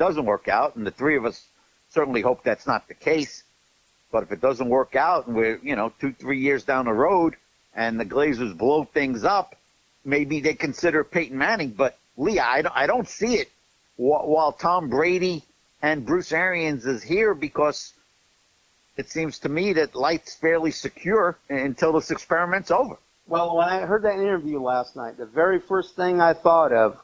the three of us certainly hope that's not the case, but if it doesn't work out and we're, 2-3 years down the road and the Glazers blow things up, maybe they consider Peyton Manning. But, Lee, I don't see it while Tom Brady and Bruce Arians is here, because it seems to me that Light's fairly secure until this experiment's over. Well, when I heard that interview last night, the very first thing I thought of,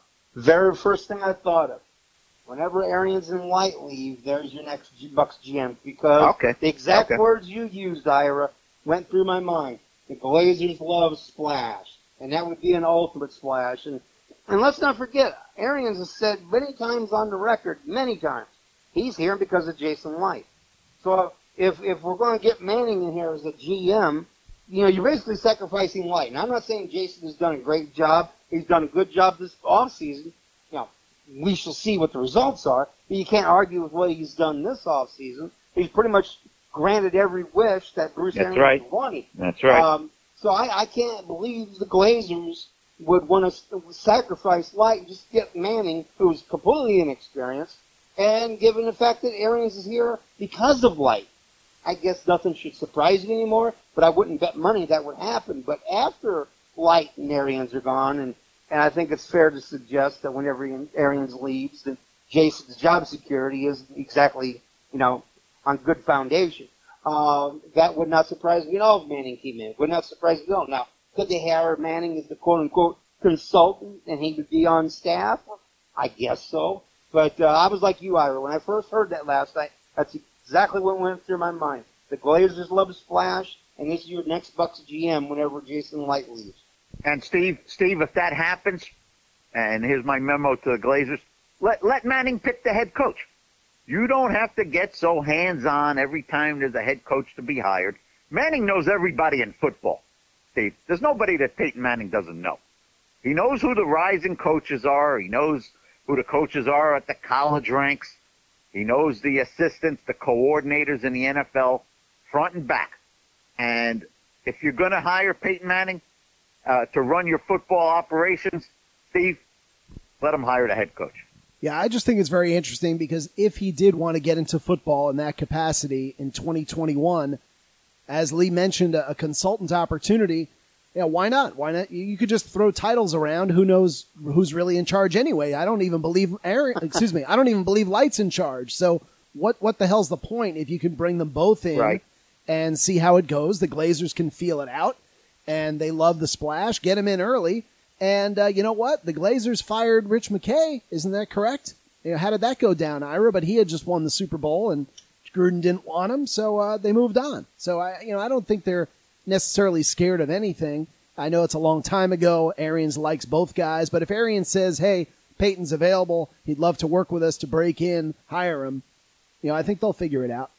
whenever Arians and Light leave, there's your next Bucks GM, because the exact words you used, Ira, went through my mind. The Glazers love Splash, and that would be an ultimate splash. And let's not forget, Arians has said many times on the record, he's here because of Jason Light. So if we're going to get Manning in here as a GM, you're basically sacrificing Light. And I'm not saying Jason has done a great job. He's done a good job this offseason. We shall see what the results are, but you can't argue with what he's done this offseason. He's pretty much granted every wish that Bruce Arians wanted. That's right. So I can't believe the Glazers would want to sacrifice Light and just get Manning, who's completely inexperienced, and given the fact that Arians is here because of Light. I guess nothing should surprise me anymore, but I wouldn't bet money that would happen. But after Light and Arians are gone, and I think it's fair to suggest that whenever Arians leaves, then Jason's job security isn't exactly, on good foundation. That would not surprise me at all if Manning came in. Would not surprise me at all. Now, could they hire Manning as the quote-unquote consultant and he would be on staff? I guess so. But I was like you, Ira. When I first heard that last night, that's exactly what went through my mind. The Glazers love Splash, and this is your next Bucks GM whenever Jason Light leaves. And Steve, if that happens, and here's my memo to the Glazers, let Manning pick the head coach. You don't have to get so hands-on every time there's a head coach to be hired. Manning knows everybody in football, Steve. There's nobody that Peyton Manning doesn't know. He knows who the rising coaches are. He knows who the coaches are at the college ranks. He knows the assistants, the coordinators in the NFL, front and back. And if you're going to hire Peyton Manning to run your football operations, Steve, let him hire the head coach. Yeah, I just think it's very interesting because if he did want to get into football in that capacity in 2021, as Lee mentioned, a consultant opportunity, why not? Why not? You could just throw titles around. Who knows who's really in charge anyway? I don't even believe I don't even believe Light's in charge. So what the hell's the point if you can bring them both in and see how it goes? The Glazers can feel it out, and they love the Splash. Get him in early. And you know what? The Glazers fired Rich McKay. Isn't that correct? How did that go down, Ira? But he had just won the Super Bowl, and Gruden didn't want him, so they moved on. So I don't think they're necessarily scared of anything. I know it's a long time ago. Arians likes both guys, but if Arians says, "Hey, Peyton's available. He'd love to work with us to break in, hire him," I think they'll figure it out.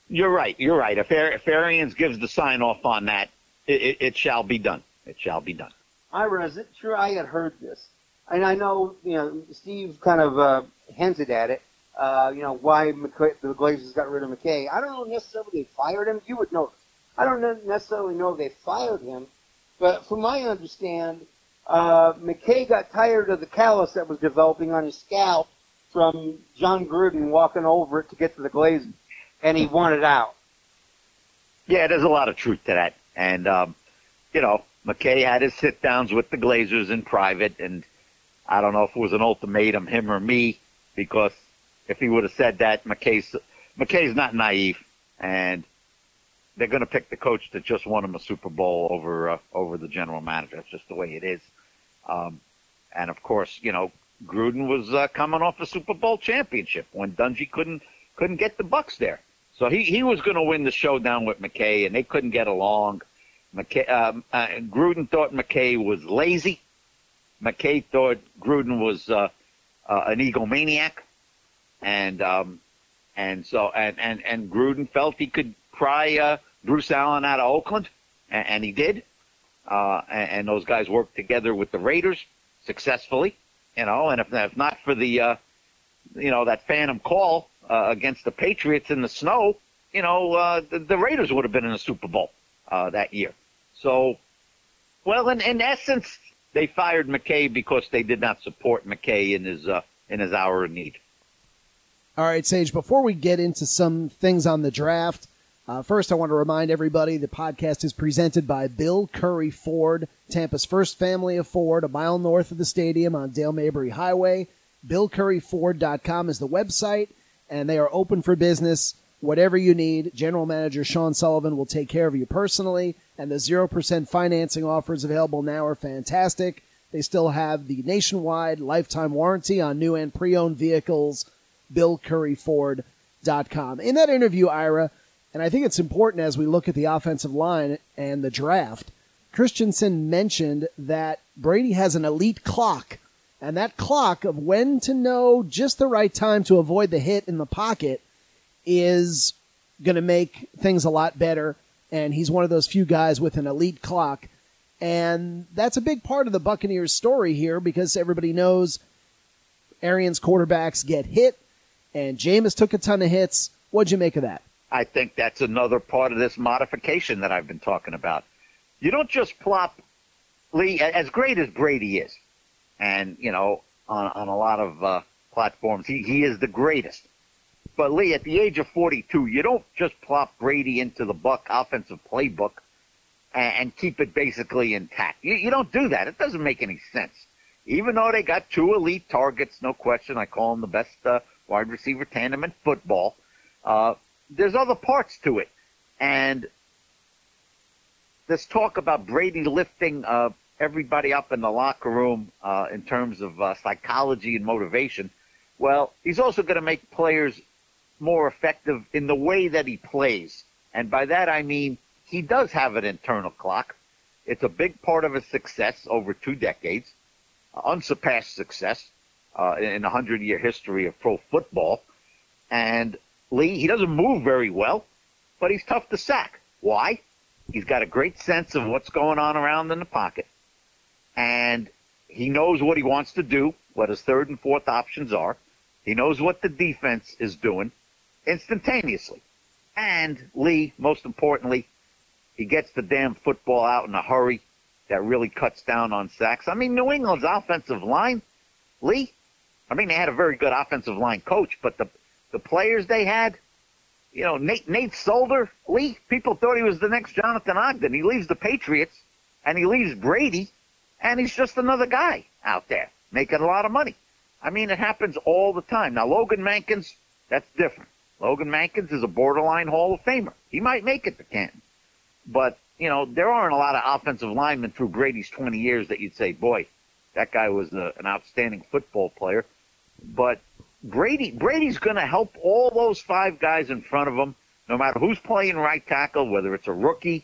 You're right. You're right. If Arians gives the sign off on that, it shall be done. It shall be done. Ira, is it true? I had heard this, and I know Steve kind of hinted at it. Why the Glazers got rid of McKay. I don't know necessarily they fired him. You would know. I don't necessarily know they fired him, but from my understand, McKay got tired of the callus that was developing on his scalp from John Gruden walking over it to get to the Glazers, and he wanted out. Yeah, there's a lot of truth to that. And, McKay had his sit-downs with the Glazers in private, and I don't know if it was an ultimatum, him or me, because if he would have said that, McKay's not naive, and they're going to pick the coach that just won him a Super Bowl over the general manager. That's just the way it is. And, of course, Gruden was coming off a Super Bowl championship when Dungy couldn't get the Bucs there. So he was going to win the showdown with McKay, and they couldn't get along. Gruden thought McKay was lazy. McKay thought Gruden was an egomaniac, and Gruden felt he could pry Bruce Allen out of Oakland, and he did. And those guys worked together with the Raiders successfully, and if not for the that phantom call against the Patriots in the snow, the Raiders would have been in the Super Bowl that year. So, well, in essence, they fired McKay because they did not support McKay in his hour of need. All right, Sage, before we get into some things on the draft, first I want to remind everybody the podcast is presented by Bill Curry Ford, Tampa's first family of Ford, a mile north of the stadium on Dale Mabry Highway. BillCurryFord.com is the website, and they are open for business. Whatever you need, General Manager Sean Sullivan will take care of you personally, and the 0% financing offers available now are fantastic. They still have the nationwide lifetime warranty on new and pre-owned vehicles, BillCurryFord.com. In that interview, Ira, and I think it's important as we look at the offensive line and the draft, Christensen mentioned that Brady has an elite clock, and that clock of when to know just the right time to avoid the hit in the pocket is going to make things a lot better, and he's one of those few guys with an elite clock. And that's a big part of the Buccaneers' story here because everybody knows Arians quarterbacks get hit, and Jameis took a ton of hits. What'd you make of that? I think that's another part of this modification that I've been talking about. You don't just plop Lee, as great as Brady is, and, on a lot of platforms, he is the greatest. But, Lee, at the age of 42, you don't just plop Brady into the Buck offensive playbook and keep it basically intact. You don't do that. It doesn't make any sense. Even though they got two elite targets, no question, I call them the best wide receiver tandem in football, there's other parts to it. And this talk about Brady lifting everybody up in the locker room in terms of psychology and motivation, well, he's also going to make players more effective in the way that he plays. And by that I mean he does have an internal clock. It's a big part of his success over 2 decades, unsurpassed success in a 100-year history of pro football. And Lee, he doesn't move very well, but he's tough to sack. Why? He's got a great sense of what's going on around in the pocket, and he knows what he wants to do, what his third and fourth options are. He knows what the defense is doing instantaneously. And, Lee, most importantly, he gets the damn football out in a hurry that really cuts down on sacks. I mean, New England's offensive line, Lee, they had a very good offensive line coach, but the players they had, Nate Solder, Lee, people thought he was the next Jonathan Ogden. He leaves the Patriots, and he leaves Brady, and he's just another guy out there making a lot of money. It happens all the time. Now, Logan Mankins, that's different. Logan Mankins is a borderline Hall of Famer. He might make it to Canton. But, there aren't a lot of offensive linemen through Brady's 20 years that you'd say, boy, that guy was an outstanding football player. But Brady's going to help all those 5 guys in front of him, no matter who's playing right tackle, whether it's a rookie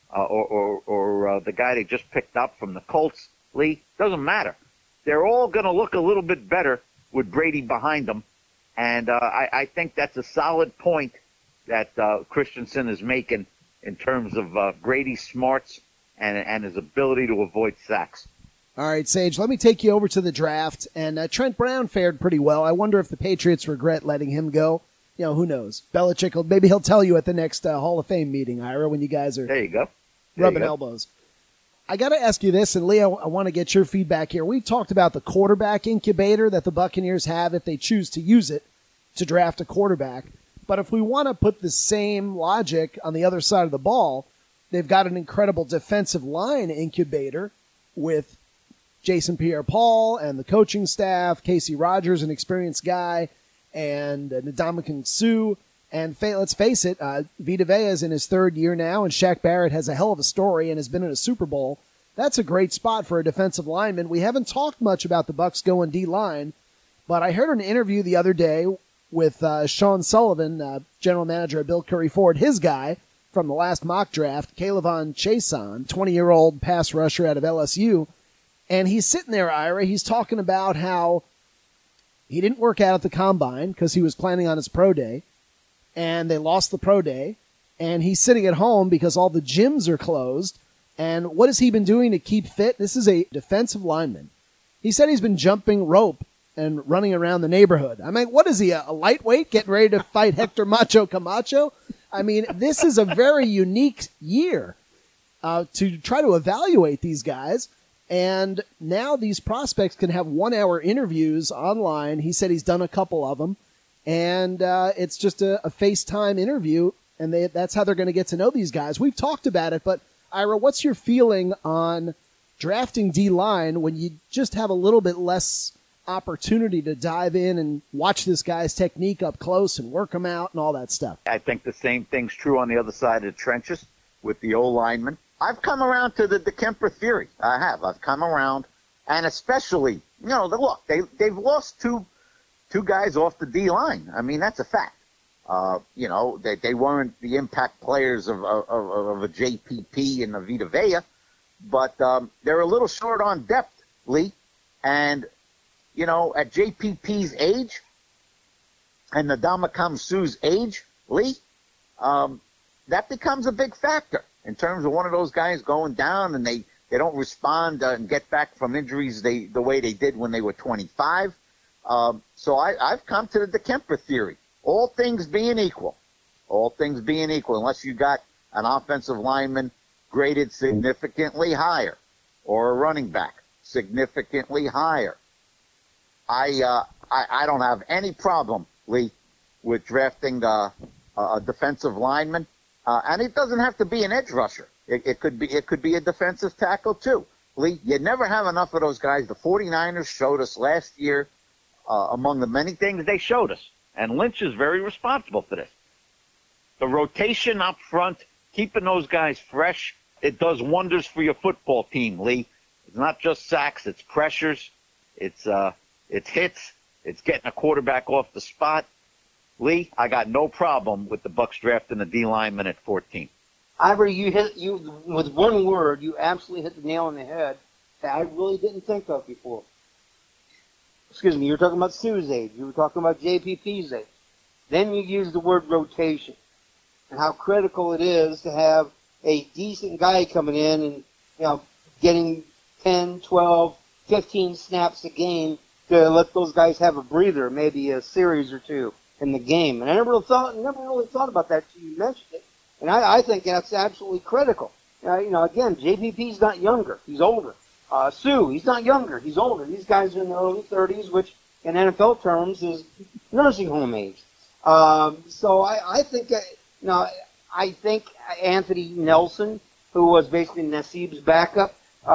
or the guy they just picked up from the Colts, Lee, doesn't matter. They're all going to look a little bit better with Brady behind them. And I think that's a solid point that Christensen is making in terms of Grady's smarts and his ability to avoid sacks. All right, Sage, let me take you over to the draft. And Trent Brown fared pretty well. I wonder if the Patriots regret letting him go. You know, who knows? Belichick, maybe he'll tell you at the next Hall of Fame meeting, Ira, when you guys are there you go. rubbing elbows. I got to ask you this, and Leo, I want to get your feedback here. We've talked about the quarterback incubator that the Buccaneers have if they choose to use it to draft a quarterback. But if we want to put the same logic on the other side of the ball, they've got an incredible defensive line incubator with Jason Pierre-Paul and the coaching staff, Casey Rogers, an experienced guy, and Ndamukong Suh. And let's face it, Vita Vea is in his third year now, and Shaq Barrett has a hell of a story and has been in a Super Bowl. That's a great spot for a defensive lineman. We haven't talked much about the Bucs going D-line, but I heard an interview the other day with Sean Sullivan, general manager of Bill Curry Ford, his guy from the last mock draft, K'Lavon Chaisson, 20-year-old pass rusher out of LSU. And he's sitting there, Ira. He's talking about how he didn't work out at the combine because he was planning on his pro day, and they lost the pro day. And he's sitting at home because all the gyms are closed. And what has he been doing to keep fit? This is a defensive lineman. He said he's been jumping rope and running around the neighborhood. I mean, what is he, a lightweight getting ready to fight Hector Macho Camacho? I mean, this is a very unique year to try to evaluate these guys. And now these prospects can have 1-hour interviews online. He said he's done a couple of them. And it's just a FaceTime interview, and that's how they're going to get to know these guys. We've talked about it, but Ira, what's your feeling on drafting D-line when you just have a little bit less opportunity to dive in and watch this guy's technique up close and work him out and all that stuff? I think the same thing's true on the other side of the trenches with the O-linemen. I've come around to the Kemper theory. I have. I've come around, and especially, look, they've lost two guys off the D-line. I mean, that's a fact. They weren't the impact players of a JPP and a Vita Vea, but they're a little short on depth, Lee. And, at JPP's age and the Ndamukong Suh's age, Lee, that becomes a big factor in terms of one of those guys going down and they don't respond and get back from injuries the way they did when they were 25. So I've come to the Kemper theory. All things being equal, unless you got an offensive lineman graded significantly higher or a running back significantly higher, I don't have any problem, Lee, with drafting a defensive lineman. And it doesn't have to be an edge rusher. It could be a defensive tackle too. Lee, you never have enough of those guys. The 49ers showed us last year, among the many things they showed us, and Lynch is very responsible for this. The rotation up front, keeping those guys fresh, it does wonders for your football team, Lee. It's not just sacks, it's pressures, it's hits, it's getting a quarterback off the spot. Lee, I got no problem with the Bucs drafting a D lineman at 14. Ivor, you with one word, you absolutely hit the nail on the head that I really didn't think of before. Excuse me, you were talking about Suh's age. You were talking about JPP's age. Then you used the word rotation and how critical it is to have a decent guy coming in and, getting 10, 12, 15 snaps a game to let those guys have a breather, maybe a series or two in the game. And I never really thought about that until you mentioned it. And I think that's absolutely critical. Again, JPP's not younger. He's older. Suh, he's not younger. He's older. These guys are in their early 30s, which in NFL terms is nursing home age. So I think, I think Anthony Nelson, who was basically Nassib's backup,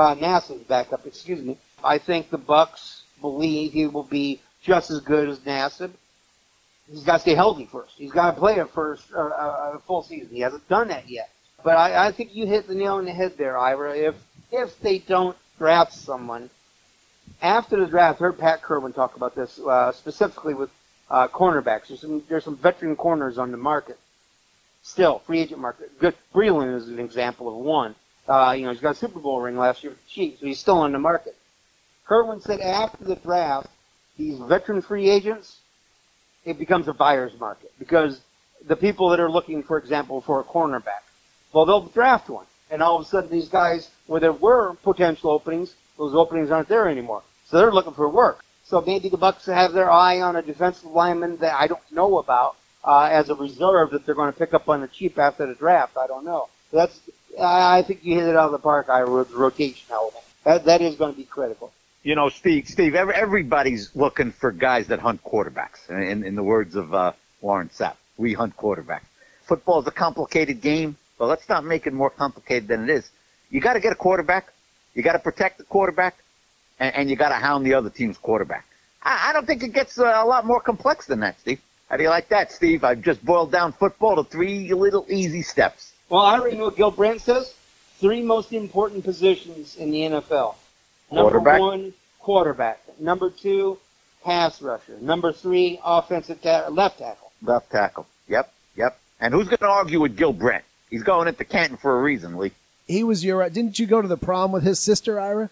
excuse me, I think the Bucs believe he will be just as good as Nassib. He's got to stay healthy first. He's got to play a full season. He hasn't done that yet. But I think you hit the nail on the head there, Ira. If they don't draft someone after the draft, I heard Pat Kerwin talk about this specifically with cornerbacks. There's some veteran corners on the market. Still, free agent market. Good. Breeland is an example of one. He's got a Super Bowl ring last year with the Chiefs, so he's still on the market. Kerwin said after the draft, these veteran free agents, it becomes a buyer's market because the people that are looking, for example, for a cornerback. Well, they'll draft one, and all of a sudden these guys, where there were potential openings, those openings aren't there anymore. So they're looking for work. So maybe the Bucs have their eye on a defensive lineman that I don't know about as a reserve that they're going to pick up on the cheap after the draft. I don't know. I think you hit it out of the park, Ira, with the rotation element. That is going to be critical. You know, Steve, everybody's looking for guys that hunt quarterbacks. In the words of Warren Sapp, we hunt quarterbacks. Football is a complicated game, but let's not make it more complicated than it is. You got to get a quarterback. You got to protect the quarterback, and you got to hound the other team's quarterback. I don't think it gets a lot more complex than that, Steve. How do you like that, Steve? I've just boiled down football to 3 little easy steps. Well, I already know what Gil Brandt says. 3 most important positions in the NFL. Quarterback. Number 1, quarterback. Number 2, pass rusher. Number 3, offensive left tackle. Left tackle. Yep. And who's going to argue with Gil Brandt? He's going into Canton for a reason, Lee. He was didn't you go to the prom with his sister, Ira?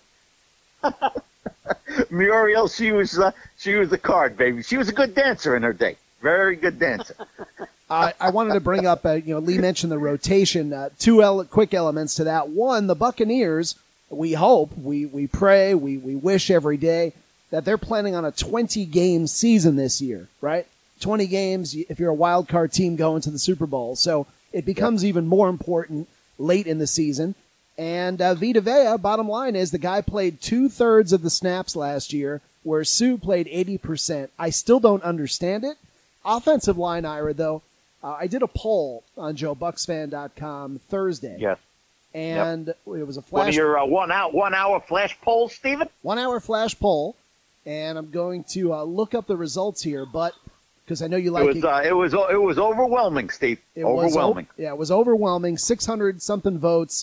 Muriel, she was a card baby. She was a good dancer in her day. Very good dancer. I wanted to bring up, Lee mentioned the rotation. 2 quick elements to that. One, the Buccaneers, we hope, we pray, we wish every day that they're planning on a 20-game season this year, right? 20 games if you're a wild card team going to the Super Bowl. So it becomes even more important late in the season. And Vita Vea, bottom line is the guy played 2/3 of the snaps last year, where Sue played 80%. I still don't understand it. Offensive line, Ira, though, I did a poll on JoeBucksFan.com Thursday. Yes. And it was a flash. One of your 1 hour flash polls, Stephen? 1 hour flash poll. And I'm going to look up the results here, but because I know you like it. It was overwhelming, Steve. Overwhelming. It was overwhelming. 600-something votes.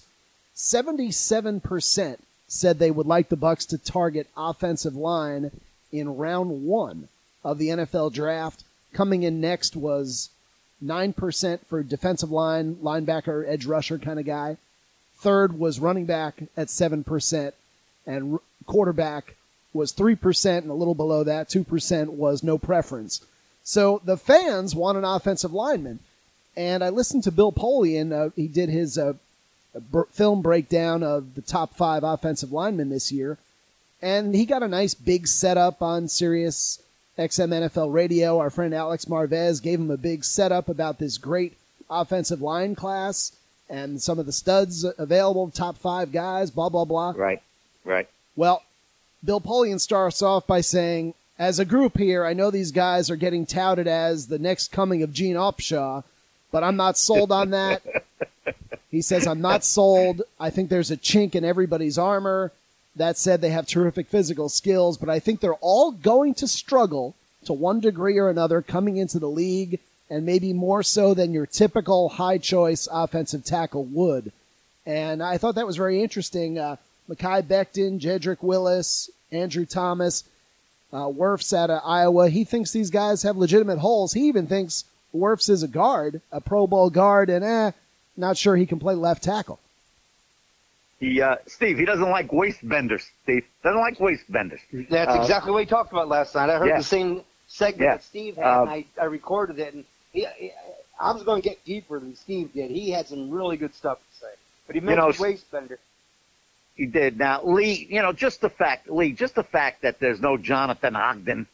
77% said they would like the Bucs to target offensive line in round 1 of the NFL draft. Coming in next was 9% for defensive line, linebacker, edge rusher kind of guy. Third was running back at 7%, and quarterback was 3%, and a little below that, 2% was no preference. So the fans want an offensive lineman. And I listened to Bill Polian. He did his film breakdown of the top 5 offensive linemen this year. And he got a nice big setup on Sirius XM NFL Radio. Our friend Alex Marvez gave him a big setup about this great offensive line class and some of the studs available, top 5 guys, blah, blah, blah. Right. Well, Bill Polian starts off by saying, as a group here, I know these guys are getting touted as the next coming of Gene Upshaw, but I'm not sold on that. He says, I'm not sold. I think there's a chink in everybody's armor. That said, they have terrific physical skills, but I think they're all going to struggle to one degree or another coming into the league, and maybe more so than your typical high-choice offensive tackle would. And I thought that was very interesting. Mekhi Becton, Jedrick Willis, Andrew Thomas, Wirfs out of Iowa. He thinks these guys have legitimate holes. He even thinks Wirfs is a guard, a Pro Bowl guard, and not sure he can play left tackle. Steve, he doesn't like waist benders, Steve. Doesn't like waist benders. That's exactly what he talked about last night. I heard the same segment that Steve had, and I recorded it. And I was going to get deeper than Steve did. He had some really good stuff to say. But he mentioned waist bender. He did. Now, Lee, just the fact that there's no Jonathan Ogden,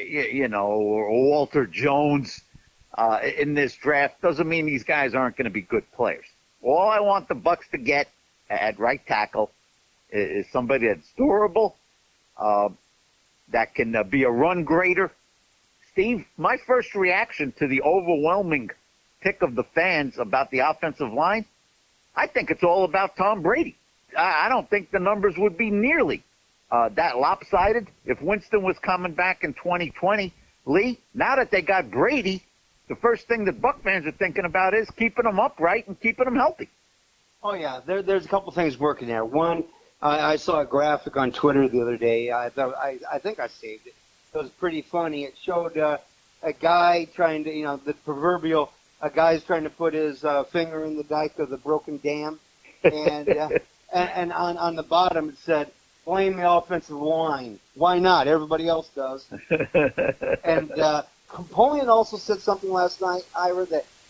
or Walter Jones in this draft doesn't mean these guys aren't going to be good players. All I want the Bucs to get at right tackle is somebody that's durable, that can be a run grader. Steve, my first reaction to the overwhelming pick of the fans about the offensive line, I think it's all about Tom Brady. I don't think the numbers would be nearly that lopsided if Winston was coming back in 2020. Lee, now that they got Brady, the first thing that Buck fans are thinking about is keeping them upright and keeping them healthy. Oh, yeah. There's a couple things working there. One, I saw a graphic on Twitter the other day. I think I saved it. It was pretty funny. It showed a guy trying to, the proverbial, a guy's trying to put his finger in the dike of the broken dam. And and on the bottom it said, blame the offensive line. Why not? Everybody else does. And Polian also said something last night, Ira, that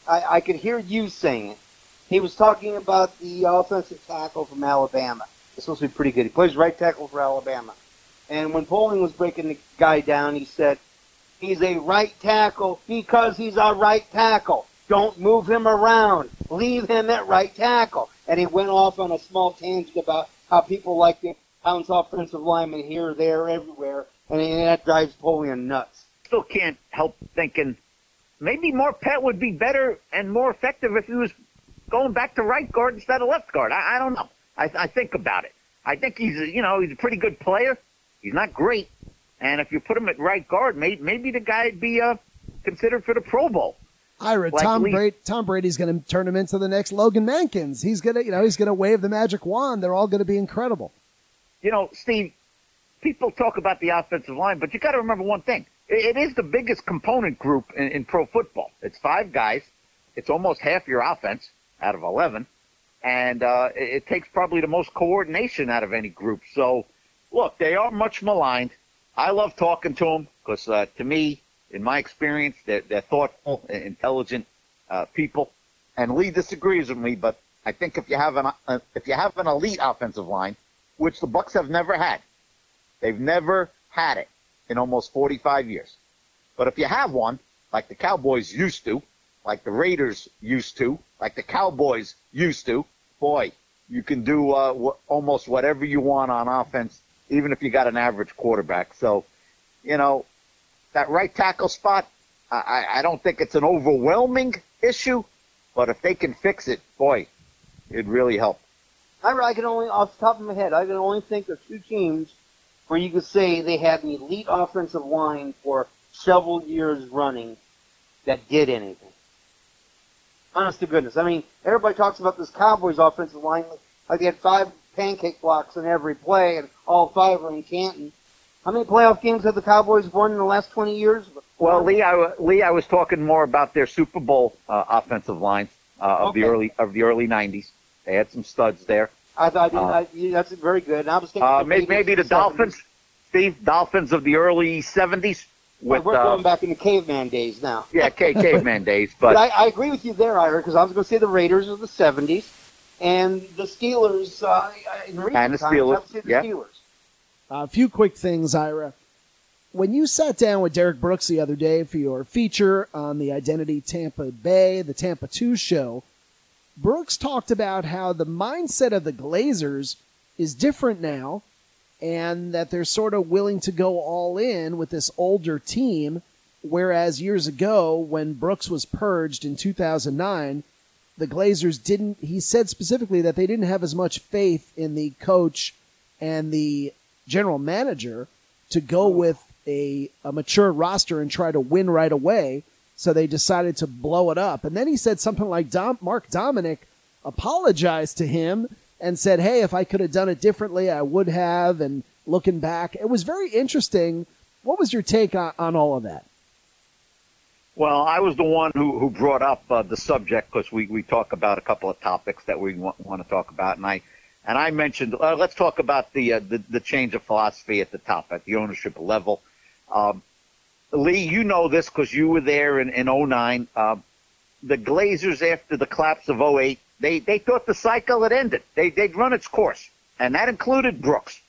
I could hear you saying it. He was talking about the offensive tackle from Alabama. It's supposed to be pretty good. He plays right tackle for Alabama. And when Poling was breaking the guy down, he said, he's a right tackle because he's a right tackle. Don't move him around. Leave him at right tackle. And he went off on a small tangent about how people like to bounce offensive linemen here, there, everywhere. And that drives Poling nuts. Still can't help thinking maybe Marpet would be better and more effective if he was going back to right guard instead of left guard. I don't know. I think about it. I think he's a pretty good player. He's not great. And if you put him at right guard, maybe the guy'd be considered for the Pro Bowl. Ira, Like Tom Brady's going to turn him into the next Logan Mankins. He's going to wave the magic wand. They're all going to be incredible. Steve, people talk about the offensive line, but you got to remember one thing. It is the biggest component group in pro football. It's 5 guys. It's almost half your offense out of 11. And it takes probably the most coordination out of any group. So, look, they are much maligned. I love talking to them because, to me, in my experience, they're thoughtful, intelligent people. And Lee disagrees with me, but I think if you have an elite offensive line, which the Bucs have never had, they've never had it in almost 45 years. But if you have one, like the Cowboys used to, like the Raiders used to, like the Cowboys used to, boy, you can do almost whatever you want on offense, even if you got an average quarterback. So, that right tackle spot, I don't think it's an overwhelming issue, but if they can fix it, boy, it'd really help. I can only, off the top of my head, I can only think of 2 teams where you could say they had an elite offensive line for several years running that did anything. Honest to goodness. I mean, everybody talks about this Cowboys offensive line like they had 5 pancake blocks in every play, and all 5 are in Canton. How many playoff games have the Cowboys won in the last 20 years? Well, Lee, I was talking more about their Super Bowl offensive lines of the early 90s. They had some studs there. I thought that's very good. And I was thinking maybe the Dolphins, Steve, Dolphins of the early 70s. We're going back into caveman days now. Yeah, caveman days. But I agree with you there, Ira, because I was going to say the Raiders of the 70s and the Steelers in recent and the times, Steelers. I would say the Steelers. A few quick things, Ira. When you sat down with Derek Brooks the other day for your feature on the Identity Tampa Bay, the Tampa 2 show, Brooks talked about how the mindset of the Glazers is different now and that they're sort of willing to go all in with this older team, whereas years ago when Brooks was purged in 2009, the Glazers didn't, he said specifically that they didn't have as much faith in the coach and the general manager to go with a mature roster and try to win right away. So they decided to blow it up. And then he said something like Mark Dominic apologized to him and said, hey, if I could have done it differently, I would have. And looking back, it was very interesting. What was your take on all of that? Well, I was the one who brought up the subject because we talk about a couple of topics that we want to talk about. And I mentioned, let's talk about the change of philosophy at the top, at the ownership level. Lee, you know this because you were there in 09. The Glazers, after the collapse of 08, they thought the cycle had ended. They'd run its course. And that included Brooks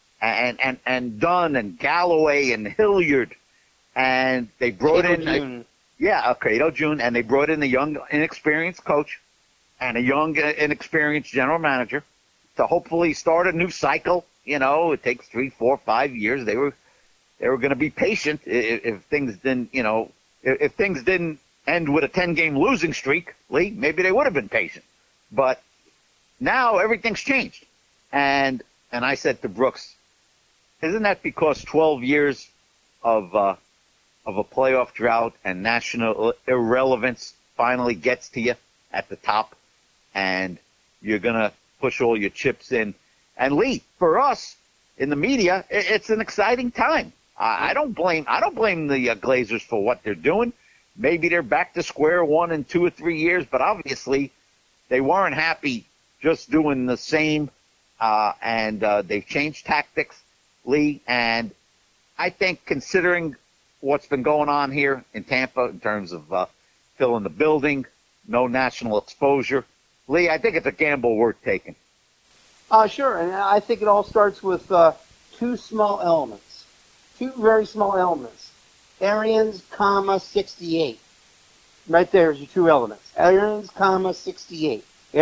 and Dunn and Galloway and Hilliard. And they brought in June, and they brought in a young, inexperienced coach and a young, inexperienced general manager to hopefully start a new cycle. It takes 3, 4, 5 years. They were going to be patient if things didn't, if things didn't end with a 10-game losing streak, Lee, maybe they would have been patient. But now everything's changed. And I said to Brooks, isn't that because 12 years of a playoff drought and national irrelevance finally gets to you at the top and you're going to push all your chips in? And Lee, for us in the media, it's an exciting time. I don't blame the Glazers for what they're doing. Maybe they're back to square one in 2 or 3 years, but obviously they weren't happy just doing the same, and they've changed tactics, Lee. And I think considering what's been going on here in Tampa in terms of filling the building, no national exposure. Lee, I think it's a gamble worth taking. Sure, and I think it all starts with two small elements, two very small elements. Arians, 68. Right there is your two elements. Arians, 68.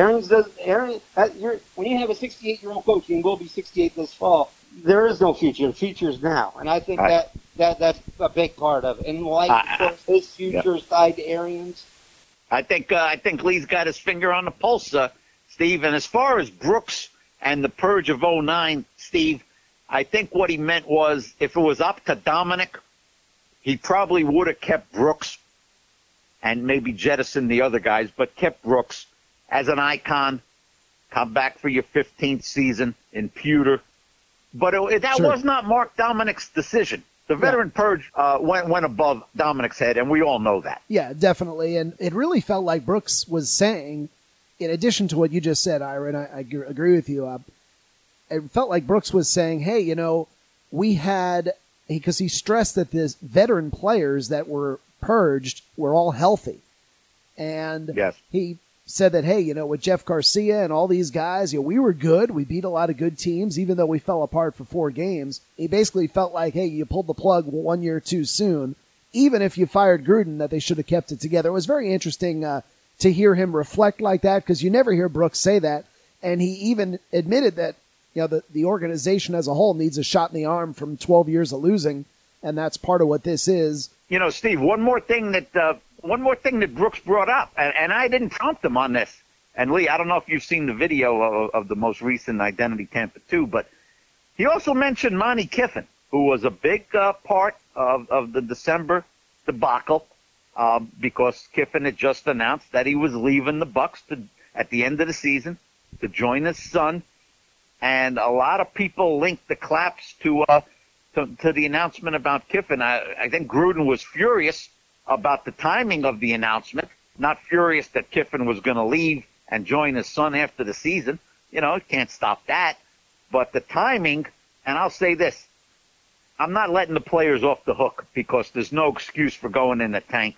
When you have a 68-year-old coach, you can go be 68 this fall. There is no future. The future is now, and I think that's a big part of it. And of course, his future is tied to Arians. I think Lee's got his finger on the pulse, Steve. And as far as Brooks and the purge of 09, Steve, I think what he meant was if it was up to Dominic, he probably would have kept Brooks and maybe jettisoned the other guys, but kept Brooks as an icon. Come back for your 15th season in Pewter. But that was not Mark Dominic's decision. The veteran purge went above Dominic's head, and we all know that. Yeah, definitely. And it really felt like Brooks was saying, in addition to what you just said, Ira, and I agree with you, it felt like Brooks was saying, hey, we had, because he stressed that the veteran players that were purged were all healthy. And he said that, hey, with Jeff Garcia and all these guys, we were good. We beat a lot of good teams, even though we fell apart for 4 games. He basically felt like, hey, you pulled the plug 1 year too soon. Even if you fired Gruden, that they should have kept it together. It was very interesting to hear him reflect like that, because you never hear Brooks say that. And he even admitted that, the organization as a whole needs a shot in the arm from 12 years of losing, and that's part of what this is. Steve, one more thing that Brooks brought up, and I didn't prompt him on this. And Lee, I don't know if you've seen the video of the most recent Identity Tampa 2, but he also mentioned Monty Kiffin, who was a big part of the December debacle, because Kiffin had just announced that he was leaving the Bucs at the end of the season to join his son, and a lot of people linked the claps to the announcement about Kiffin. I think Gruden was furious about the timing of the announcement, not furious that Kiffin was going to leave and join his son after the season. Can't stop that. But the timing, and I'll say this, I'm not letting the players off the hook, because there's no excuse for going in the tank,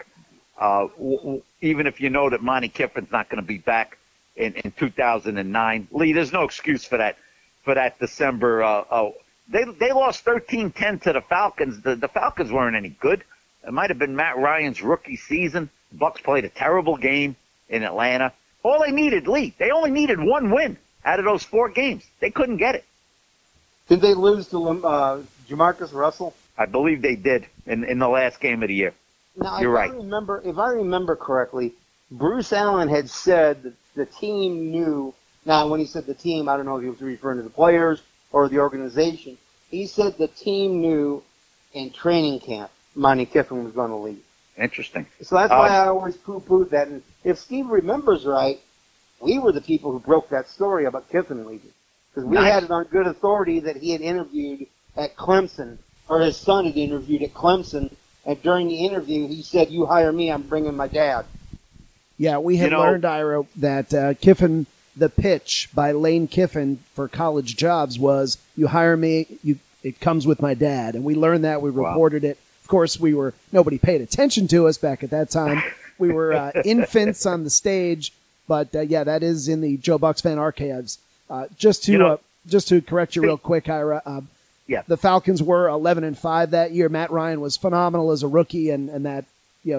even if you know that Monty Kiffin's not going to be back in 2009. Lee, there's no excuse for that December. They lost 13-10 to the Falcons. The Falcons weren't any good. It might have been Matt Ryan's rookie season. The Bucs played a terrible game in Atlanta. All they needed, Lee, they only needed 1 win out of those 4 games. They couldn't get it. Did they lose to Jamarcus Russell? I believe they did in the last game of the year. Now, You're right. If I remember correctly, Bruce Allen had said that the team knew. Now, when he said the team, I don't know if he was referring to the players or the organization. He said the team knew in training camp Monty Kiffin was going to leave. Interesting. So that's why I always poo-pooed that. And if Steve remembers right, we were the people who broke that story about Kiffin leaving. Because we had it on good authority that he had interviewed at Clemson, or his son had interviewed at Clemson, and during the interview he said, you hire me, I'm bringing my dad. Yeah, we had learned, Ira, that Kiffin, the pitch by Lane Kiffin for college jobs was, you hire me, it comes with my dad. And we learned that, we reported it. Of course, nobody paid attention to us back at that time. We were infants on the stage, but that is in the Joe Bucks fan archives. Just to correct you real quick, Ira, the Falcons were 11-5 that year. Matt Ryan was phenomenal as a rookie, and that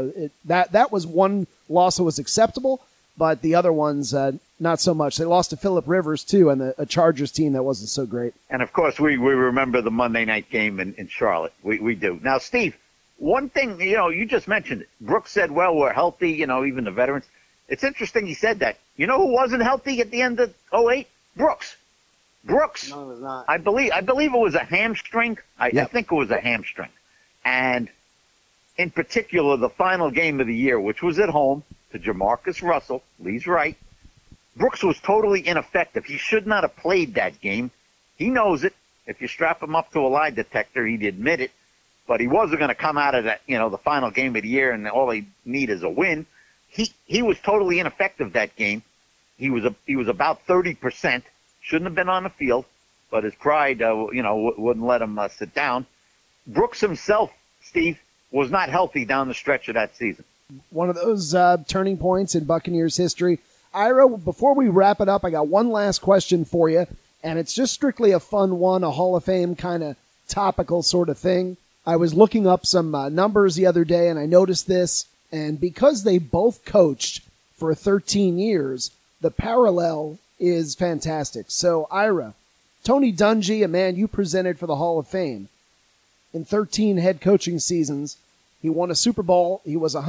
that was one loss that was acceptable, but the other ones not so much. They lost to Phillip Rivers too, and a Chargers team that wasn't so great. And of course, we remember the Monday night game in Charlotte. We do. Now, Steve, one thing you just mentioned it. Brooks said, "Well, we're healthy." Even the veterans. It's interesting he said that. You know who wasn't healthy at the end of 08? Brooks. No, it was not. I believe it was a hamstring. I think it was a hamstring. And in particular, the final game of the year, which was at home to Jamarcus Russell. Lee's right. Brooks was totally ineffective. He should not have played that game. He knows it. If you strap him up to a lie detector, he'd admit it. But he wasn't going to come out of that, the final game of the year, and all he need is a win. He was totally ineffective that game. He was about 30%. Shouldn't have been on the field, but his pride, wouldn't let him sit down. Brooks himself, Steve, was not healthy down the stretch of that season. one of those turning points in Buccaneers history. Ira, before we wrap it up, I got one last question for you, and it's just strictly a fun one, a Hall of Fame kind of topical sort of thing. I was looking up some numbers the other day, and I noticed this, and because they both coached for 13 years, the parallel is fantastic. So, Ira, Tony Dungy, a man you presented for the Hall of Fame, in 13 head coaching seasons, he won a Super Bowl. He was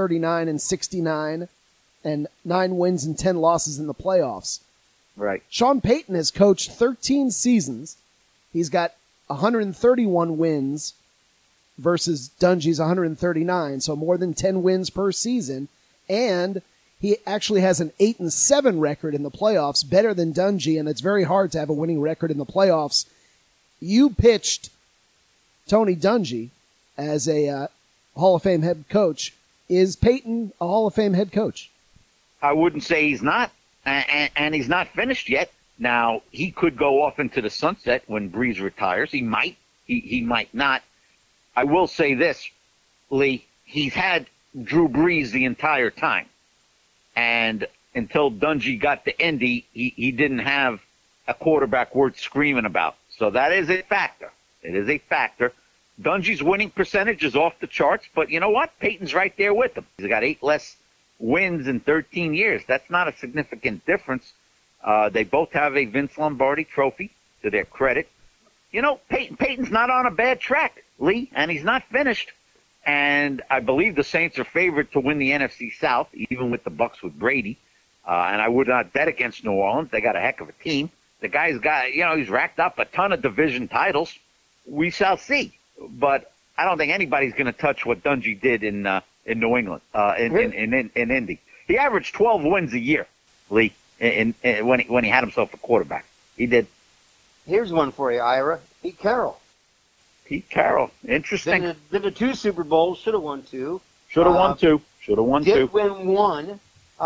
139-69 and 9 wins and 10 losses in the playoffs. Right. Sean Payton has coached 13 seasons. He's got 131 wins versus Dungy's 139, so more than 10 wins per season. And he actually has an 8-7 record in the playoffs, better than Dungy, and it's very hard to have a winning record in the playoffs. You pitched Tony Dungy as a Hall of Fame head coach. Is Payton a Hall of Fame head coach? I wouldn't say he's not, and he's not finished yet. Now, he could go off into the sunset when Breeze retires. He might. He might not. I will say this, Lee. He's had Drew Brees the entire time. And until Dungy got to Indy, he didn't have a quarterback worth screaming about. So that is a factor. It is a factor. Dungy's winning percentage is off the charts, but you know what? Peyton's right there with him. He's got 8 less wins in 13 years. That's not a significant difference. They both have a Vince Lombardi trophy to their credit. You know, Peyton's not on a bad track, Lee, and he's not finished. And I believe the Saints are favored to win the NFC South, even with the Bucs with Brady. And I would not bet against New Orleans. They got a heck of a team. The guy's got, you know, he's racked up a ton of division titles. We shall see. But I don't think anybody's going to touch what Dungy did in New England, in Indy. He averaged 12 wins a year, Lee, when he had himself a quarterback. He did. Here's one for you, Ira. Pete Carroll. Pete Carroll. Interesting. Been to 2 Super Bowls. Should have won 2. Should have won 2. Should have won 2. Did win 1.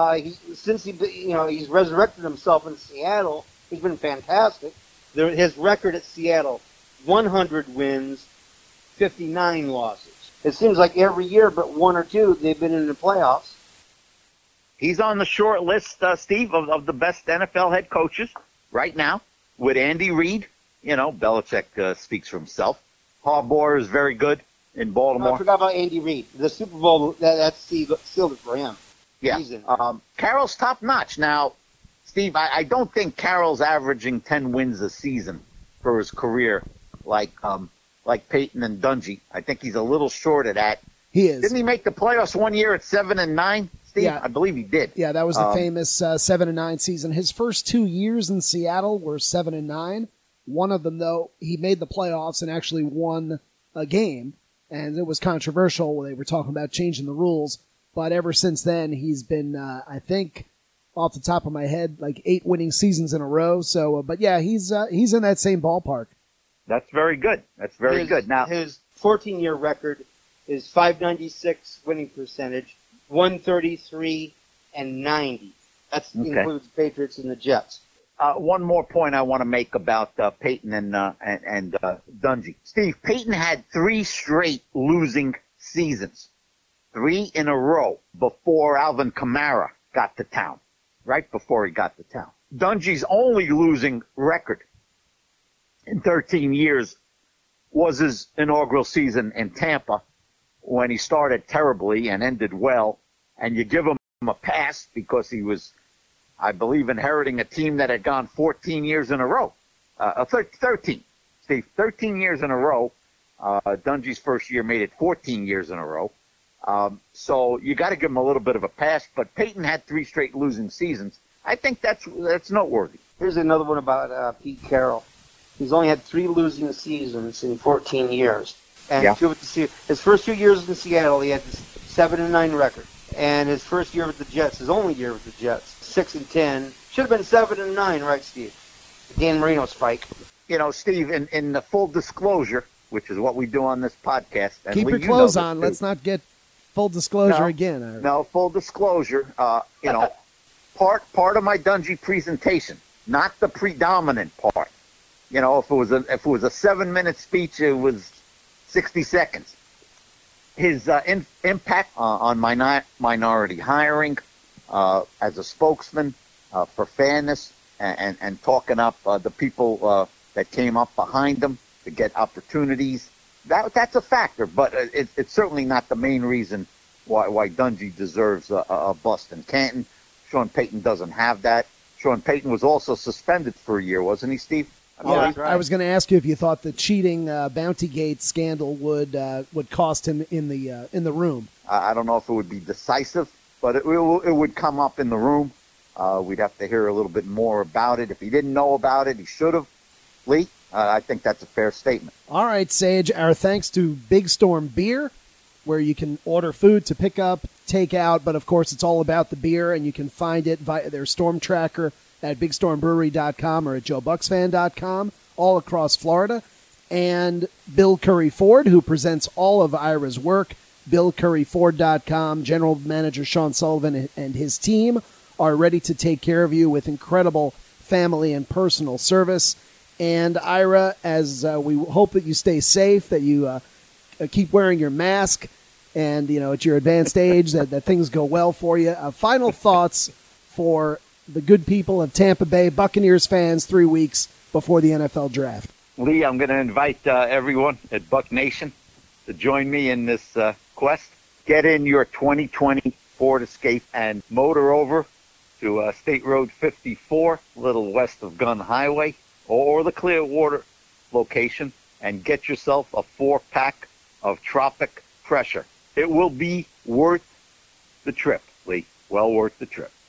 He's resurrected himself in Seattle. He's been fantastic. His record at Seattle, 100 wins, 59 losses. It seems like every year but 1 or 2, they've been in the playoffs. He's on the short list, Steve, of the best NFL head coaches right now with Andy Reid. You know, Belichick speaks for himself. Harbaugh is very good in Baltimore. I forgot about Andy Reid. The Super Bowl, that's sealed it for him. Yeah. Carroll's top-notch. Now, Steve, I don't think Carroll's averaging 10 wins a season for his career like Peyton and Dungy. I think he's a little short of that. He is. Didn't he make the playoffs one year at 7-9, Steve? Yeah. I believe he did. Yeah, that was the famous 7-9 season. His first 2 years in Seattle were 7-9. One of them, though, he made the playoffs and actually won a game, and it was controversial. They were talking about changing the rules, but ever since then, he's been, I think, off the top of my head, like 8 winning seasons in a row. So, but yeah, he's in that same ballpark. That's very good. That's very good. Now, his 14-year record is .596 winning percentage, 133 and 90. That includes the Patriots and the Jets. One more point I want to make about Peyton and Dungy. Steve, Peyton had 3 straight losing seasons, 3 in a row before Alvin Kamara got to town, right before he got to town. Dungy's only losing record in 13 years was his inaugural season in Tampa when he started terribly and ended well. And you give him a pass because he was, I believe, inheriting a team that had gone 14 years in a row. 13, Steve, 13 years in a row. Dungy's first year made it 14 years in a row. So you got to give him a little bit of a pass. But Peyton had 3 straight losing seasons. I think that's noteworthy. Here's another one about Pete Carroll. He's only had 3 losing seasons in 14 years. And his first 2 years in Seattle, he had a 7-9 record. And his first year with the Jets, his only year with the Jets, 6-10. Should have been 7-9, right, Steve? The Dan Marino spike. You know, Steve, in the full disclosure, which is what we do on this podcast. And keep Lee, your clothes on. Too. Let's not get full disclosure again. No, full disclosure. You know, part of my Dungy presentation, not the predominant part. You know, if it was a 7-minute speech, it was 60 seconds. his impact on minority hiring as a spokesman for fairness and talking up the people that came up behind him to get opportunities. That's a factor, but it's certainly not the main reason why Dungy deserves a bust in Canton. Sean Payton doesn't have that. Sean Payton was also suspended for a year, wasn't he, Steve? I was going to ask you if you thought the cheating Bountygate scandal would cost him in the room. I don't know if it would be decisive, but it would come up in the room. We'd have to hear a little bit more about it. If he didn't know about it, he should have. Lee, I think that's a fair statement. All right, Sage. Our thanks to Big Storm Beer, where you can order food to pick up, take out, but of course it's all about the beer, and you can find it via their Storm Tracker at BigStormBrewery.com or at JoeBucksFan.com, all across Florida. And Bill Curry Ford, who presents all of Ira's work, BillCurryFord.com. General Manager Sean Sullivan and his team are ready to take care of you with incredible family and personal service. And Ira, as we hope that you stay safe, that you keep wearing your mask, and at your advanced age, that things go well for you. Final thoughts for the good people of Tampa Bay, Buccaneers fans, 3 weeks before the NFL draft. Lee, I'm going to invite everyone at Buck Nation to join me in this quest. Get in your 2020 Ford Escape and motor over to State Road 54, a little west of Gun Highway, or the Clearwater location, and get yourself a 4-pack of Tropic Pressure. It will be worth the trip, Lee. Well worth the trip.